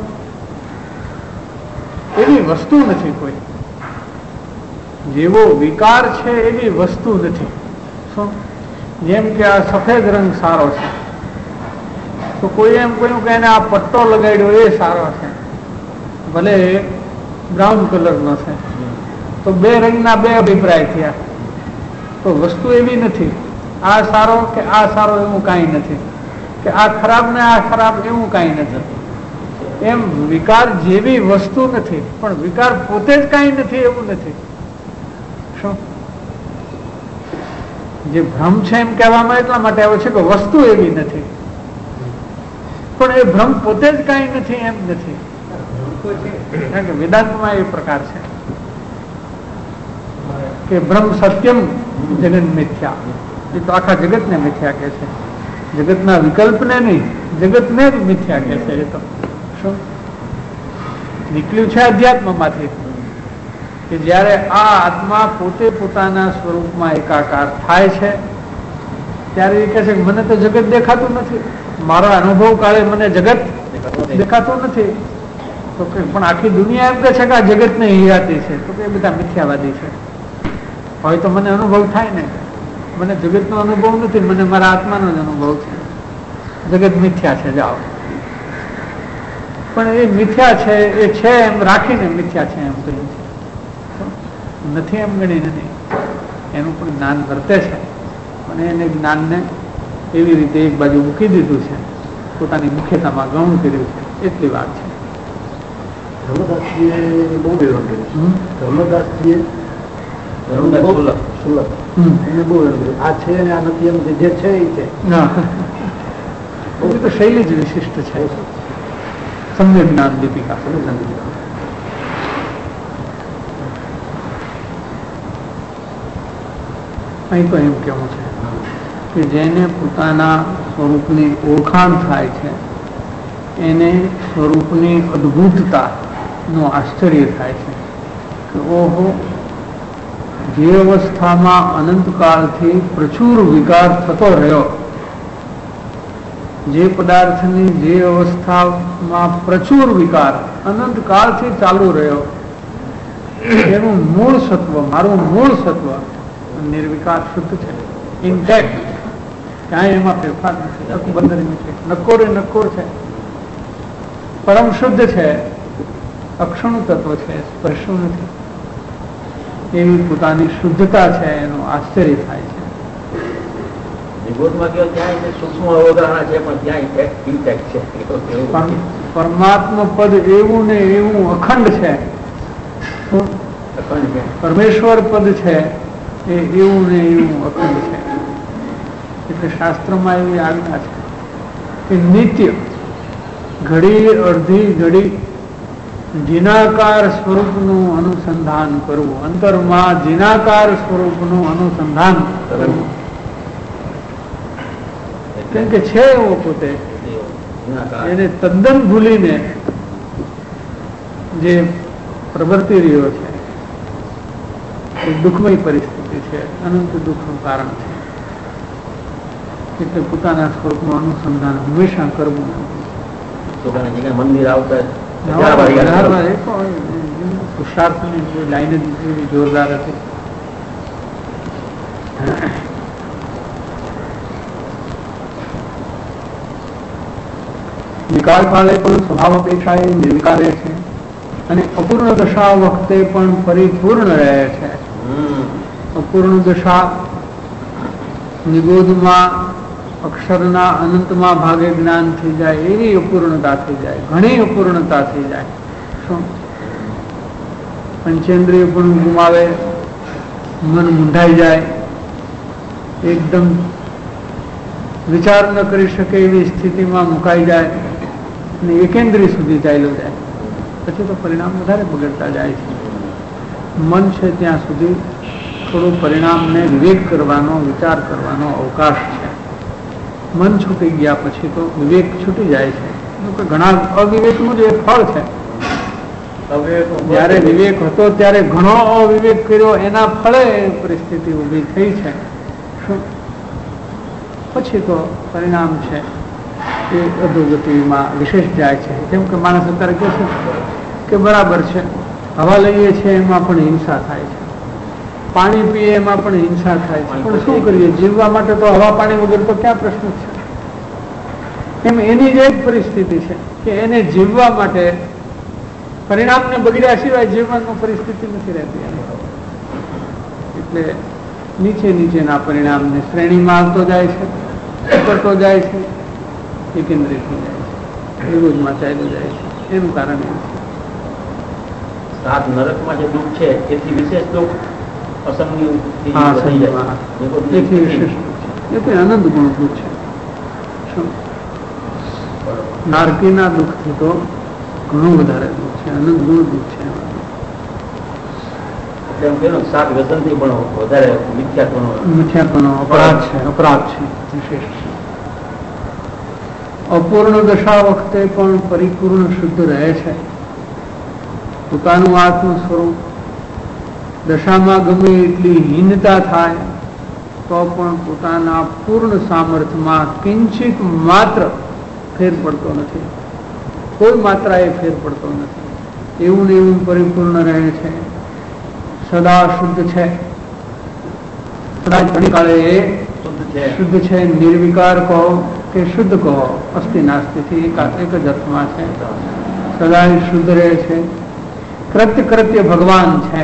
એવી વસ્તુ નથી કોઈ. જેવો વિકાર છે એવી વસ્તુ નથી. શું? જેમ કે આ સફેદ રંગ સારો છે, તો કોઈ એમ કહ્યું કે એને આ પટ્ટો લગાડ્યો એ સારો છે, ભલે બ્રાઉન કલરનો છે, તો બે રંગના બે અભિપ્રાય થયા. તો વસ્તુ એવી નથી આ સારો કે આ સારો એવું કાંઈ નથી, કે આ ખરાબ ને આ ખરાબ એવું કાંઈ નથી. એમ વિકાર જેવી વસ્તુ નથી, પણ વિકાર પોતે જ કાંઈ નથી એવું નથી. શું? જે ભ્રમ છે એમ કહેવામાં એટલા માટે આવે છે કે વસ્તુ એવી નથી, પણ એ ભ્રમ પોતે જ કાંઈ નથી એમ નથી. કારણ કે વેદાંતમાં એ પ્રકાર છે કે બ્રહ્મ સત્યમ જગત મિથ્યા. એ તો આખા જગતને મિથ્યા કહે છે, જગતના વિકલ્પને નહીં, જગતને જ મિથ્યા કહે છે. એ તો શું નીકળ્યું છે અધ્યાત્મમાંથી કે જયારે આ આત્મા પોતે પોતાના સ્વરૂપમાં એકાકાર થાય છે ત્યારે એ કહે છે કે મને તો જગત દેખાતું નથી, મારા અનુભવ કાળે મને જગત દેખાતું નથી. તો કે પણ આખી દુનિયા એમ કહે છે કે આ જગત ને હિયાતી છે, તો કે બધા મિથ્યાવાદી છે. હોય તો મને અનુભવ થાય ને, મને જગત નો અનુભવ નથી, મને મારા આત્માનો જ અનુભવ છે. જગત મિથ્યા છે જાઓ. પણ એ મિથ્યા છે એ છે એમ રાખીને મિથ્યા છે એમ કહ્યું છે, નથી એમ ગણીને નહીં. એનું પણ જ્ઞાન વર્તે છે, અને એને જ્ઞાનને એવી રીતે એક બાજુ મૂકી દીધું છે, પોતાની મુખ્યતામાં ગૌણ કર્યું છે. એટલી વાત છે. ધર્મદાસજીએ બહુ વિરોધ કર્યો. ધર્મદાસજીએ એને બહુ વિરોધ, આ છે ને આ નથી, એમ જે છે એ છે. બહુ તો શૈલી જ વિશિષ્ટ છે. સમ્યક જ્ઞાન દીપિકા. અહીં તો એમ કેવું છે કે જેને પોતાના સ્વરૂપની ઓળખાણ થાય છે એને સ્વરૂપની અદ્ભુતતા નું આશ્ચર્ય થાય છે કે ઓહો, જે અવસ્થામાં અનંતકાળથી પ્રચુર વિકાર થતો રહ્યો, જે પદાર્થની જે અવસ્થામાં પ્રચુર વિકાર અનંતકાળથી ચાલુ રહ્યો, એનું મૂળ સત્વ, મારું મૂળ સત્વ નિર્વિકાર શુદ્ધ છે, ઇન્ટેક્ટ. ક્યાંય એમાં ફેરફાર નથી, અકબંદર નથી, નકોરે નકોર છે, પરમ શુદ્ધ છે, અક્ષણું તત્વ છે, સ્પર્શું નથી. એવી પોતાની શુદ્ધતા છે, એનું આશ્ચર્ય થાય છે. પરમાત્મા પદ એવું ને એવું અખંડ છે પરમેશ્વર પદ છે એ એવું ને એવું અખંડ છે. એટલે શાસ્ત્રમાં એવી આજ્ઞા છે કે નિત્ય ઘડી અડધી ઘડી જીનાકાર સ્વરૂપનું અનુસંધાન કરવું, અંતરમાં જીનાકાર સ્વરૂપનું અનુસંધાન કરવું. કેમ કે છે એવો પોતે, એને તદ્દન ભૂલીને જે પ્રવર્તી રહ્યો છે એ દુઃખમય પરિસ્થિતિ છે, અનંત દુઃખનું કારણ છે. એટલે પોતાના સ્વરૂપનું અનુસંધાન હંમેશા કરવું. મંદિર આવતા પુરુષાર્થની લાઈન જ જોરદાર હતી. વિકાર કાળે પણ સ્વભાવ અપેક્ષા એ નિર્વિકારે છે અને અપૂર્ણ દશા વખતે પણ પરિપૂર્ણ રહે છે. અપૂર્ણ દશા નિબોધમાં અક્ષરના અનંતમાં ભાગે જ્ઞાન થઈ જાય એવી અપૂર્ણતા થઈ જાય, ઘણી અપૂર્ણતા થઈ જાય. શું પંચેન્દ્રિય પણ ગુમાવે, મન મૂંઢાઈ જાય, એકદમ વિચાર ન કરી શકે એવી સ્થિતિમાં મુકાઈ જાય અને એકેન્દ્રિય સુધી ચાલ્યો જાય. પછી તો પરિણામ વધારે બગડતા જાય છે. મન છે ત્યાં સુધી થોડું પરિણામને વિવેક કરવાનો, વિચાર કરવાનો અવકાશ છે. મન છૂટી ગયા પછી તો વિવેક છૂટી જાય છે. ઘણા અવિવેકનું જે ફળ છે, જયારે વિવેક હતો ત્યારે ઘણો અવિવેક કર્યો, એના ફળે પરિસ્થિતિ ઊભી થઈ છે. પછી તો પરિણામ છે એ અધોગતિમાં વિશેષ જાય છે. જેમ કે માણસ અત્યારે કહે છે કે બરાબર છે, હવા લઈએ છીએ એમાં પણ હિંસા થાય છે, પાણી પીએ એમાં પણ હિંસા થાય છે, પણ શું કરીએ, જીવવા માટે તો હવા પાણી વગર તો ક્યાં પ્રશ્ન છે. એમ એની જ એક પરિસ્થિતિ છે કે એને જીવવા માટે પરિણામને બગડ્યા સિવાય જીવવાની પરિસ્થિતિ નથી રહેતી. એટલે નીચે નીચેના પરિણામને શ્રેણીમાં આવતો જાય છે, કરતો જાય છે, એકેન્દ્રિય થઈ જાય છે, વિરોધમાં ચાલ્યો જાય છે. એનું કારણ એ છે સાત નરકમાં જે દુઃખ છે એથી વિશેષ દુઃખ અસંગી એથી વિશેષ એ તો અનંત ગુણ દુઃખ છે. શું નારકીના દુઃખથી તો ઘણું વધારે દુઃખ છે, અનંત ગુણ દુઃખ છે. સાત વ્યસનથી પણ વધારે મિથ્યાત્વનો અપરાધ છે, અપરાધ છે વિશેષ. અપૂર્ણ દશા વખતે પણ પરિપૂર્ણ શુદ્ધ રહે છે. પોતાનું આત્મ સ્વરૂપ દશામાં ગમે એટલી હીનતા થાય તો પણ પોતાના પૂર્ણ સામર્થ્યમાં કિંચિત માત્ર ફેર પડતો નથી, કોઈ માત્રા એ ફેર પડતો નથી. એવું ને એવું પરિપૂર્ણ રહે છે, સદા શુદ્ધ છે, સદા ઘણી કાળે શુદ્ધ છે. નિર્વિકાર કહો કે શુદ્ધ કહો, અસ્થિ નાસ્તિથી એક જ અર્થમાં છે. સદા શુદ્ધ રહે છે. કૃત્ય કૃત્ય ભગવાન છે.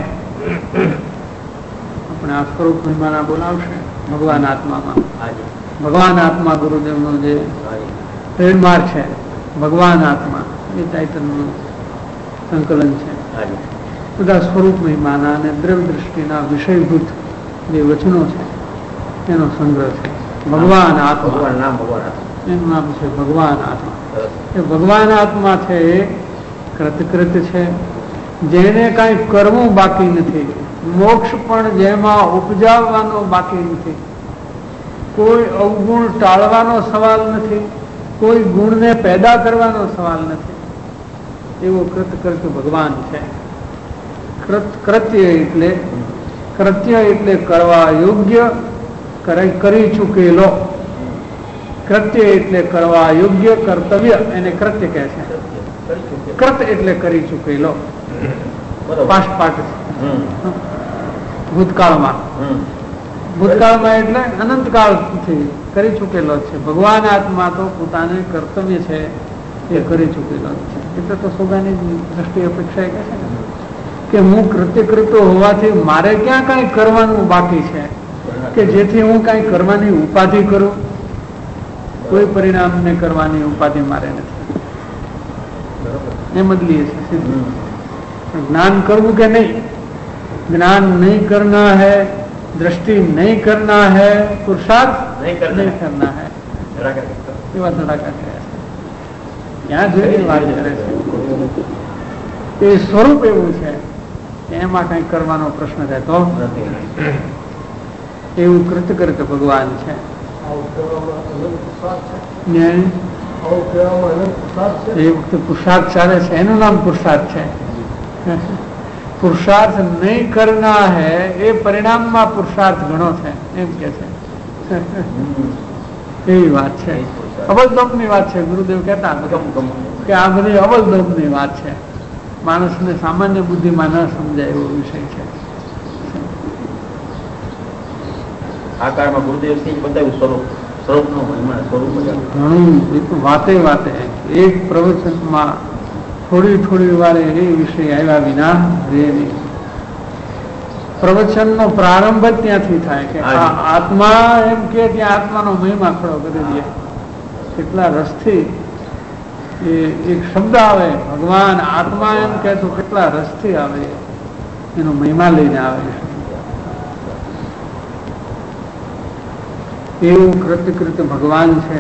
આપણે આ સ્વરૂપ મહિમાના બોલાવશે ભગવાન આત્મામાં. ભગવાન આત્મા ગુરુદેવનો જે ટ્રેડમાર્ક છે, ભગવાન આત્મા, એ ટાઇટલનું સંકલન છે. બધા સ્વરૂપ મહિમાના અને દ્રવ્ય દ્રષ્ટિના વિષયભૂત જે વચનો છે એનો સંગ્રહ છે. ભગવાન આત્મા, એનું નામ છે ભગવાન આત્મા. એ ભગવાન આત્મા છે એ કૃતકૃત્ય છે, જેને કાંઈ કરવું બાકી નથી. મોક્ષ પણ જેમાં ઉપજાવવાનો બાકી નથી. કોઈ અવગુણ ટાળવાનો સવાલ નથી, કોઈ ગુણને પેદા કરવાનો સવાલ નથી. એવો કૃતકૃત્ય ભગવાન છે. કૃત્ય એટલે કૃત્ય એટલે કરવા યોગ્ય, કરી ચૂકેલો. કૃત્ય એટલે કરવા યોગ્ય, કર્તવ્ય એને કૃત્ય કહે છે. કૃત એટલે કરી ચૂકેલો, પાસ્ટ પાર્ટ ભૂતકાળમાં. ભૂતકાળમાં એટલે અનંતકાળથી કરી ચૂકેલો છે. ભગવાન આત્મા તો પોતાને કર્તવ્ય છે એ કરી ચૂકેલો છે. એટલે તો સોગાની દ્રષ્ટિ અપેક્ષા એ કહે છે ને કે હું કૃત્યકૃત હોવાથી મારે ક્યાં કાંઈ કરવાનું બાકી છે કે જેથી હું કાંઈ કરવાની ઉપાધિ કરું. કોઈ પરિણામને કરવાની ઉપાધિ મારે નથી. એમ જ લઈએ છે. જ્ઞાન કરવું કે નહીં ज्ञान नहीं करना है, दृष्टि नहीं करना है, पुरुषार्थ नहीं करना नहीं है। करना है. ધડાકા એ વાત ધડાકા કરે છે. ત્યાં જોઈને વાત કરે છે એ સ્વરૂપ એવું છે કે એમાં કઈ કરવાનો પ્રશ્ન રહેતો નથી. એવું કૃત્ય કરતા ભગવાન છે. આવું કહેવામાં અનંત પુરુષાર્થ છે. ને આવું કહેવામાં અનંત પુરુષાર્થ છે. એ વખતે પુરુષાર્થ ચાલે છે, એનું નામ પુરુષાર્થ છે. પુરુષાર્થ નહીં કરના હે એ પરિણામમાં પુરુષાર્થ ઘણો છે એમ કે છે. એવી વાત છે. અબલદોમની વાત છે. ગુરુદેવ કહેતા હતા કે આ બધી અબલદોમની વાત છે. માણસને સામાન્ય બુદ્ધિમાં ન સમજાય એવો વિષય છે. આ કાળમાં ગુરુદેવ સિંહ બતાવ્યું સ્વરૂપ સ્વરૂપનું મહિમા સ્વરૂપ ઘણું એ તો વાતે વાતે એક પ્રવચનમાં થોડી થોડી વારે એ વિષય આવ્યા વિના રહે નહીં. પ્રવચનનો પ્રારંભ જ ત્યાંથી થાય કે આ આત્મા એમ કે ત્યાં આત્માનો મહિમા ખડો કરી દે. કેટલા રસથી એ એક શબ્દ આવે ભગવાન આત્મા એમ કે તો કેટલા રસથી આવે એનો મહિમા લઈને આવે. એવું કૃત્ય કૃત્ય ભગવાન છે.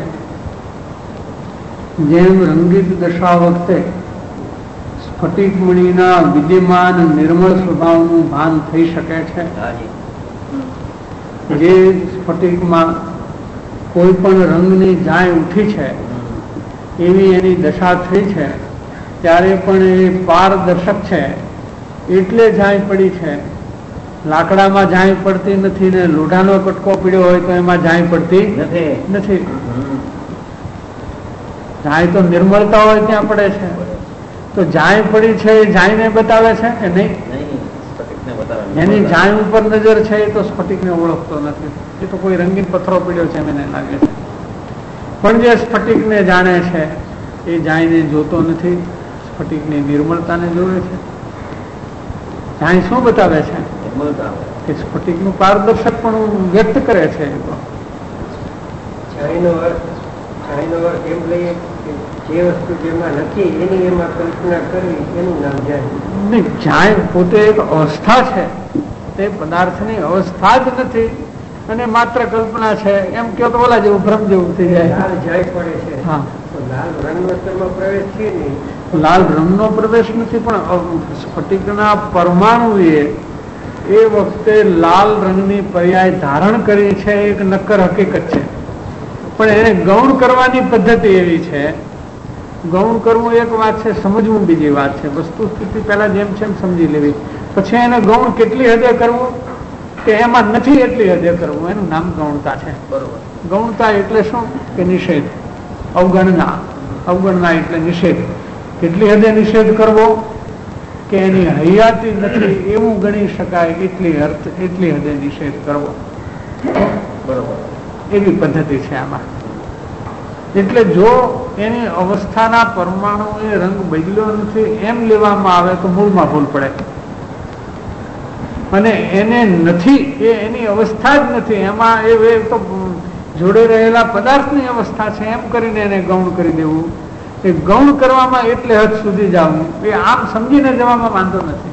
જેમ રંગીત દશા વખતે સ્ફટિક મણીના વિદ્યમાન નિર્મળ સ્વભાવનું ભાન થઈ શકે છે. જે સ્ફટિકમાં કોઈ પણ રંગની જાય ઉઠી છે એવી એની દશા થઈ છે ત્યારે પણ એ પારદર્શક છે એટલે જાય પડી છે. લાકડામાં જાય પડતી નથી ને લોઢાનો કટકો પીડ્યો હોય તો એમાં જાય પડતી નથી. જાય તો નિર્મળતા હોય ત્યાં પડે છે. તો જાય પડી છે એ જાયને બતાવે છે કે નહીં? એની જાય ઉપર નજર છે એ તો સ્ફટિકને ઓળખતો નથી. એ તો કોઈ રંગીન પથ્થરો પીડ્યો છે મને લાગે છે. પણ જે સ્ફટિકને જાણે છે એ જાયને જોતો નથી, સ્ફટિકની નિર્મળતાને જોવે છે. જાય શું બતાવે છે કે સ્ફટિકનું પારદર્શક પણ વ્યક્ત કરે છે. છાયનો અર્થ છાયનો અર્થ એમ લઈએ કે જે વસ્તુ જેમાં નથી એની એમાં કલ્પના કરવી એનું નામ જાય. નહીં, જાય પોતે એક અવસ્થા છે. તે પદાર્થની અવસ્થા જ નથી અને માત્ર કલ્પના છે એમ કહો તો ઓલા જેવું ભ્રમ જેવું થઈ જાય. લાલ જાય પડે છે. હા, તો લાલ રંગવસ્ત્રમાં પ્રવેશ છે નહીં. લાલ ભ્રમનો પ્રવેશ નથી પણ સ્ફટિકના પરમાણુ એ એ વખતે લાલ રંગની પર્યાય ધારણ કરી છે એક નક્કર હકીકત છે. પણ એને ગૌણ કરવાની પદ્ધતિ એવી છે. ગૌણ કરવું એક વાત છે, સમજવું બીજી વાત છે. વસ્તુ સ્થિતિ પહેલા જેમ છે એમ સમજી લેવી, પછી એને ગૌણ કેટલી હદે કરવું કે એમાં નથી એટલી હદે કરવું, એનું નામ ગૌણતા છે. બરોબર. ગૌણતા એટલે શું કે નિષેધ, અવગણના. અવગણના એટલે નિષેધ. કેટલી હદે નિષેધ કરવો કે એની હયાતી નથી એવું ગણી શકાય એટલી અર્થ એટલી હદે નિષેધ કરવો. બરોબર. એવી પદ્ધતિ છે આમાં. એટલે જો એની અવસ્થાના પરમાણુ એ રંગ બદલ્યો નથી એમ લેવામાં આવે તો મૂળમાં ભૂલ પડે. અને એને નથી એ એની અવસ્થા જ નથી, એમાં એ તો જોડે રહેલા પદાર્થની અવસ્થા છે એમ કરીને એને ગૌણ કરી દેવું. એ ગૌણ કરવામાં એટલે હદ સુધી જવું એ આમ સમજીને જવામાં વાંધો નથી.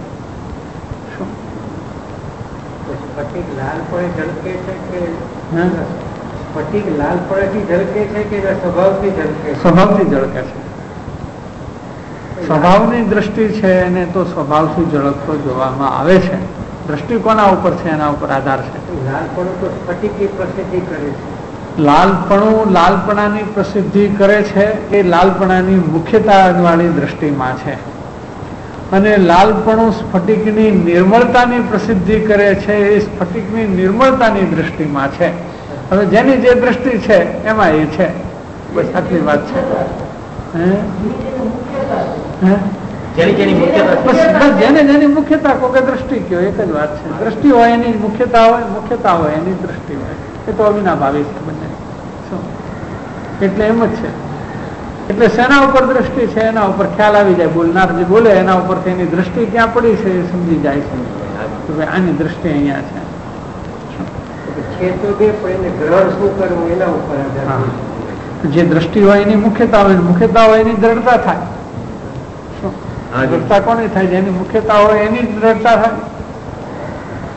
સ્ફટિક લાલ પડે ઝળકે છે કે હા? સ્ફટિક લાલ પડેથી ઝળકે છે કે સ્વભાવથી ઝળકે છે? સ્વભાવથી ઝળકે છે. સ્વભાવની દ્રષ્ટિ છે એને તો સ્વભાવથી ઝળકતો જોવામાં આવે છે. દ્રષ્ટિ કોના ઉપર છે એના ઉપર આધાર છે. લાલપણું તો સ્ફટિકની પ્રસિદ્ધિ કરે છે. લાલપણું લાલપણાની પ્રસિદ્ધિ કરે છે એ લાલપણાની મુખ્યતા વાળી દ્રષ્ટિમાં છે. અને લાલપણું સ્ફટિકની નિર્મળતાની પ્રસિદ્ધિ કરે છે એ સ્ફટિકની નિર્મળતાની દ્રષ્ટિમાં છે. હવે જેની જે દ્રષ્ટિ છે એમાં એ છે. બસ આટલી વાત છે. હે હે જેની જેની મુખ્યતા બસ બસ જેને જેની મુખ્યતા કો કે દ્રષ્ટિ કયો એક જ વાત છે. દ્રષ્ટિ હોય એની મુખ્યતા હોય, મુખ્યતા હોય એની દ્રષ્ટિ હોય. એ તો અવિનાભાવી છે બંને. શું એટલે એમ જ છે. એટલે શેના ઉપર દ્રષ્ટિ છે એના ઉપર ખ્યાલ આવી જાય. બોલનાર જે બોલે એના ઉપરથી એની દ્રષ્ટિ ક્યાં પડી છે એ સમજી જાય છે કે ભાઈ આની દ્રષ્ટિ અહીંયા છે. છે તો બે પણ એને ગ્રહણ શું કરવું એના ઉપર આધાર છે. જે દ્રષ્ટિ હોય એની મુખ્યતા હોય, મુખ્યતા હોય એની દ્રઢતા થાય. શું દ્રઢતા કોની થાય? જેની મુખ્યતા હોય એની દ્રઢતા થાય.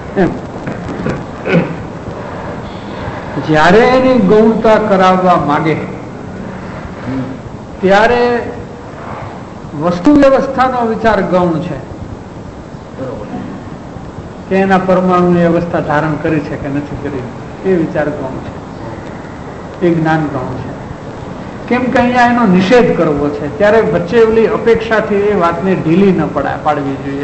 એમ જ્યારે એની ગૌણતા કરાવવા માગે ત્યારે વસ્તુ વ્યવસ્થાનો વિચાર ગૌણ છે કે એના પરમાણુની અવસ્થા ધારણ કરી છે કે નથી કરી, એ વિચાર ગૌણ છે, એ જ્ઞાન ગૌણ છે. કેમ કે અહીંયા એનો નિષેધ કરવો છે ત્યારે વચ્ચે ઓલી અપેક્ષાથી એ વાતને ઢીલી ન પડા પાડવી જોઈએ.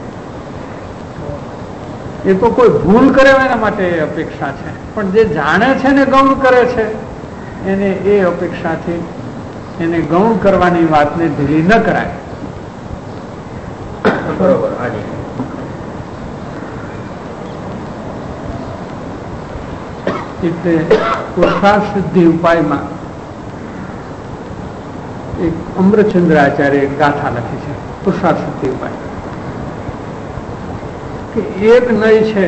એ તો કોઈ ભૂલ કરે એના માટે એ અપેક્ષા છે, પણ જે જાણે છે ને ગૌણ કરે છે એને એ અપેક્ષાથી એને ગૌણ કરવાની વાતને ઢીલી ન કરાય. બરોબર. એટલે પુરુષાર્થ સિદ્ધિ ઉપાયમાં એક અમૃતચંદ્રાચાર્ય એક ગાથા લખી છે, પુરુષાર્થ સિદ્ધિ ઉપાય, કે એક નય છે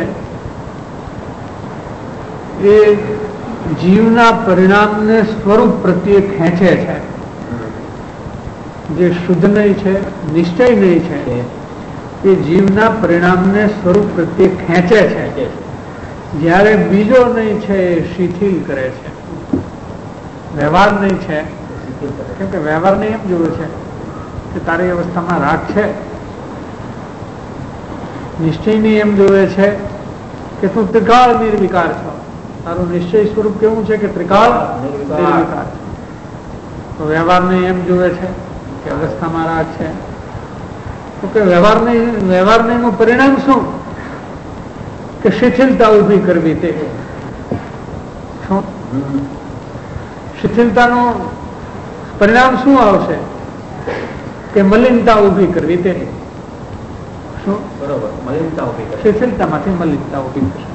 એ જીવના પરિણામને સ્વરૂપ પ્રત્યે ખેંચે છે. જે શુદ્ધ નય છે, નિશ્ચય નય છે, એ જીવના પરિણામને સ્વરૂપ પ્રત્યે ખેંચે છે. જ્યારે બીજો નય છે એ શિથિલ કરે છે. વ્યવહાર નય છે, કેમ કે વ્યવહાર ને એમ જોવે છે કે તારી અવસ્થામાં રાગ છે. નિશ્ચયની એમ જોવે છે કે તું ત્રિકાળ નિર્વિકાર છો. તારું નિશ્ચય સ્વરૂપ કેવું છે કે ત્રિકાળ નિર્વિકાર છે. તો વ્યવહારને એમ જોવે છે કે અવસ્થામાં રાગ છે. તો કે વ્યવહારને વ્યવહારનું પરિણામ શું? કે શિથિલતા ઉભી કરવી. તે શું શિથિલતાનું પરિણામ શું આવશે? કે મલિનતા ઉભી કરવી. તે શું? બરોબર. મલિનતા ઉભી કરવી. શિથિલતામાંથી મલિનતા ઉભી કરશે.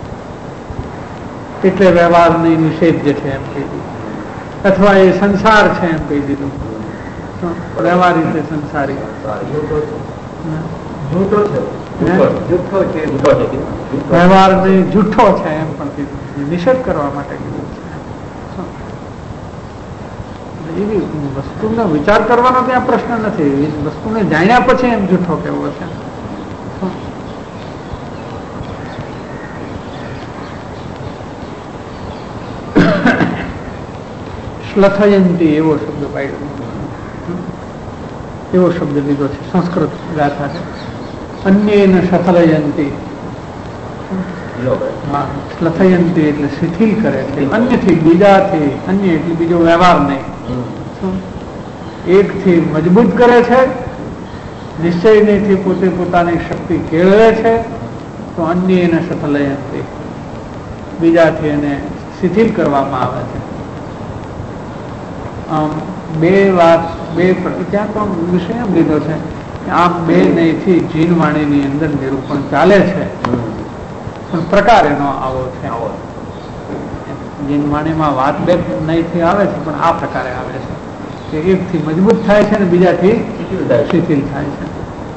એટલે વ્યવહારની નિષેધ જે છે એમ કહી દીધું, અથવા એ સંસાર છે એમ કહી દીધું. વ્યવહારી છે, સંસારી વ્યવહાર ને જૂઠો છે એમ પણ કીધું, નિષેધ કરવા માટે કીધું છે. એવી વસ્તુનો વિચાર કરવાનો ત્યાં પ્રશ્ન નથી. વસ્તુને જાણ્યા પછી એમ જૂઠો કેવો છે. શ્લથયંતી એવો શબ્દ પાડ્યો, એવો શબ્દ લીધો છે, સંસ્કૃત ગાથા છે. અન્યેન શથલયંતી, શ્લથયંતી એટલે શિથિલ કરે છે. અન્યથી, બીજાથી. અન્ય એટલે બીજો વ્યવહાર નહીં, એકથી મજબૂત કરે છે. નિશ્ચયથી પોતે પોતાની શક્તિ કેળવે છે. તો અન્યેન શથલયંતી, બીજાથી એને શિથિલ કરવામાં આવે છે. આમ બે વાત, બે ત્યાં તો વિષય એમ લીધો છે કે આમ બે નયથી જીનવાણીની અંદર નિરૂપણ ચાલે છે, પણ પ્રકાર એનો આવો છે. જીનવાણીમાં વાત બે નયથી આવે છે, પણ આ પ્રકારે આવે છે કે એકથી મજબૂત થાય છે ને બીજાથી શિથિલ થાય છે.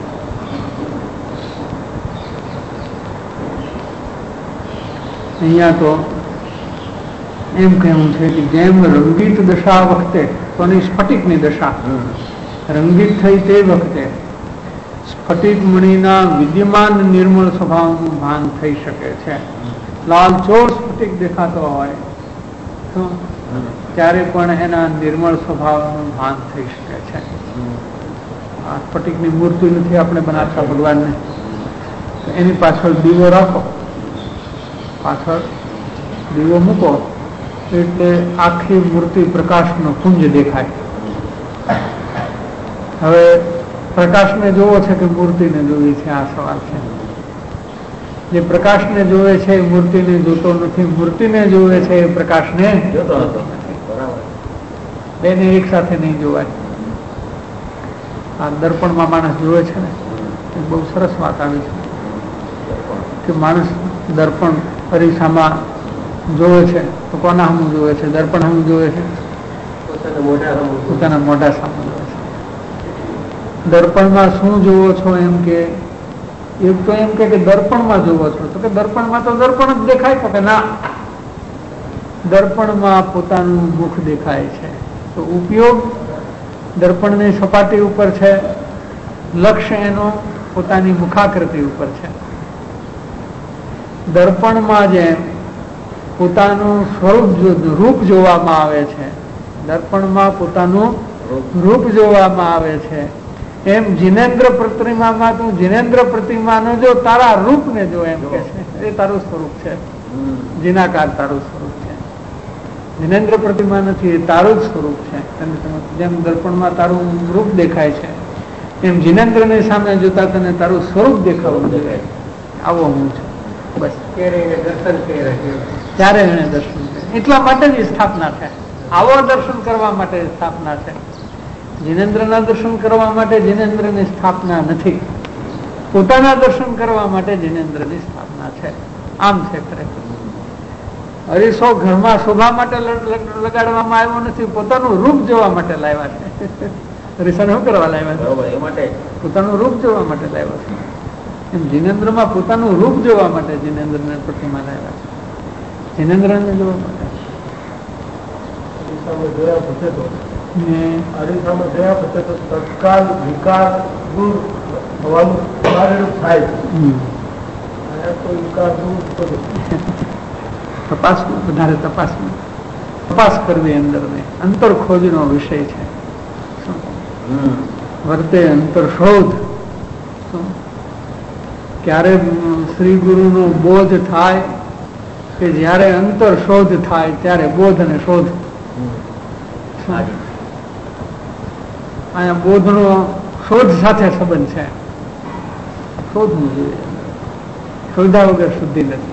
અહીંયા તો એમ કહેવું છે કે જેમ રંગીત દશા વખતે, તો સ્ફટિકની દશા રંગીત થઈ તે વખતે સ્ફટિક મણીના વિદ્યમાન નિર્મળ સ્વભાવનું ભાન થઈ શકે છે. લાલચોળ સ્ફટિક દેખાતો હોય તો ત્યારે પણ એના નિર્મળ સ્વભાવનું ભાન થઈ શકે છે. આ સ્ફટિકની મૂર્તિ નથી આપણે બનાવતા ભગવાનને, તો એની પાછળ દીવો રાખો, પાછળ દીવો મૂકો એટલે આખી મૂર્તિ પ્રકાશનો પુંજ દેખાય. હવે પ્રકાશને જોવો છે કે મૂર્તિને જોવી છે? આ સવાલ છે. જે પ્રકાશને જોવે છે એ મૂર્તિને જોતો નથી, મૂર્તિને જોવે છે એ પ્રકાશને જોતો નથી. બેને એક સાથે નહીં જોવાય. આ દર્પણમાં માણસ જોવે છે ને, એ બહુ સરસ વાત આવી છે કે માણસ દર્પણ અરીસામાં જોવે છે તો કોના સામું જોવે છે? દર્પણ સામું જોવે છે, પોતાના મોઢા સામું જોવે છે. દર્પણમાં શું જોવો છો? એમ કે એક તો એમ કે દર્પણમાં જોવો છો, તો કે દર્પણમાં તો દર્પણ જ દેખાય. તો કે ના, દર્પણમાં પોતાનું મુખ દેખાય છે. તો ઉપયોગ દર્પણની સપાટી ઉપર છે, લક્ષ્ય એનો પોતાની મુખાકૃતિ ઉપર છે. દર્પણમાં જેમ પોતાનું સ્વરૂપ રૂપ જોવામાં આવે છે, દર્પણમાં પોતાનું રૂપ જોવામાં આવે છે, એમ જીનેન્દ્ર પ્રતિમામાં તું જીનેન્દ્ર પ્રતિમાનો જો તારા રૂપને જો એમ કે છે, એ તારું સ્વરૂપ છે, જીનાકાર તારું સ્વરૂપ છે. જીનેન્દ્ર પ્રતિમા નથી, એ તારું જ સ્વરૂપ છે. જેમ દર્પણમાં તારું રૂપ દેખાય છે એમ જીનેન્દ્રની સામે જોતા તને તારું સ્વરૂપ દેખાવું જોઈએ. આવો હું છું. બસ ત્યારે એને દર્શન કર્યા, ત્યારે એને દર્શન કર્યા. એટલા માટે જ સ્થાપના છે. આવો દર્શન કરવા માટે સ્થાપના છે. જીનેન્દ્રના દર્શન કરવા માટે જીનેન્દ્રની સ્થાપના નથી, પોતાના દર્શન કરવા માટે જીનેન્દ્રની સ્થાપના છે. આમ છે ખરેખર. અરીસો ઘરમાં શોભા માટે લગાડવામાં આવ્યો નથી, પોતાનું રૂપ જોવા માટે લાવ્યા છે. અરીસાને શું કરવા લાવ્યા છે? પોતાનું રૂપ જોવા માટે લાવ્યા છે. એમ જીનેન્દ્રમાં પોતાનું રૂપ જોવા માટે જીનેન્દ્રને પ્રતિમા લાવ્યા છે, જીનેન્દ્રને જોવા માટે. જોયા પછી તો અરીસામાં જોયા પછી તો તત્કાલ વિકાર દૂર થવાનું કાર્યરૂપ થાય છે. તો વિકાર દૂર તપાસવું, વધારે તપાસવું, તપાસ કરવી અંદરને. અંતર ખોજનો વિષય છે. વર્તે અંતર શોધ. ક્યારે શ્રી ગુરુનો બોધ થાય કે જયારે અંતર શોધ થાય ત્યારે બોધ અને શોધ. અહીંયા બોધનો શોધ સાથે સંબંધ છે. શોધવું જોઈએ, શોધા વગર શુદ્ધિ નથી.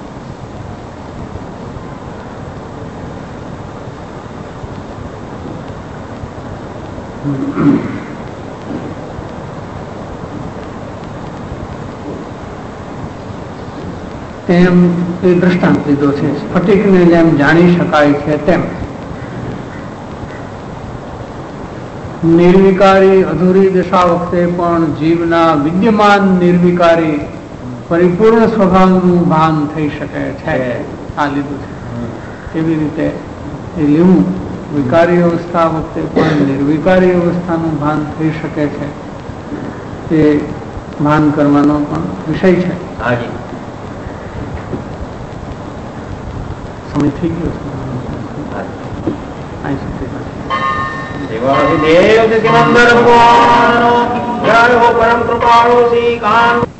એમ એ દ્રષ્ટાંત લીધો છે. સ્ફટિકને જેમ જાણી શકાય છે તેમ નિર્વિકારી અધૂરી દશા વખતે પણ જીવના વિદ્યમાન નિર્વિકારી પરિપૂર્ણ સ્વભાવનું ભાન થઈ શકે છે. આ લીધું છે. કેવી રીતે એ લેવું? વિકારી અવસ્થા વખતે પણ નિર્વિકારી અવસ્થાનું ભાન થઈ શકે છે. એ ભાન કરવાનો પણ વિષય છે. સમય થઈ ગયો છે. દેવ પરમ કૃપાળુ શ્રી કાન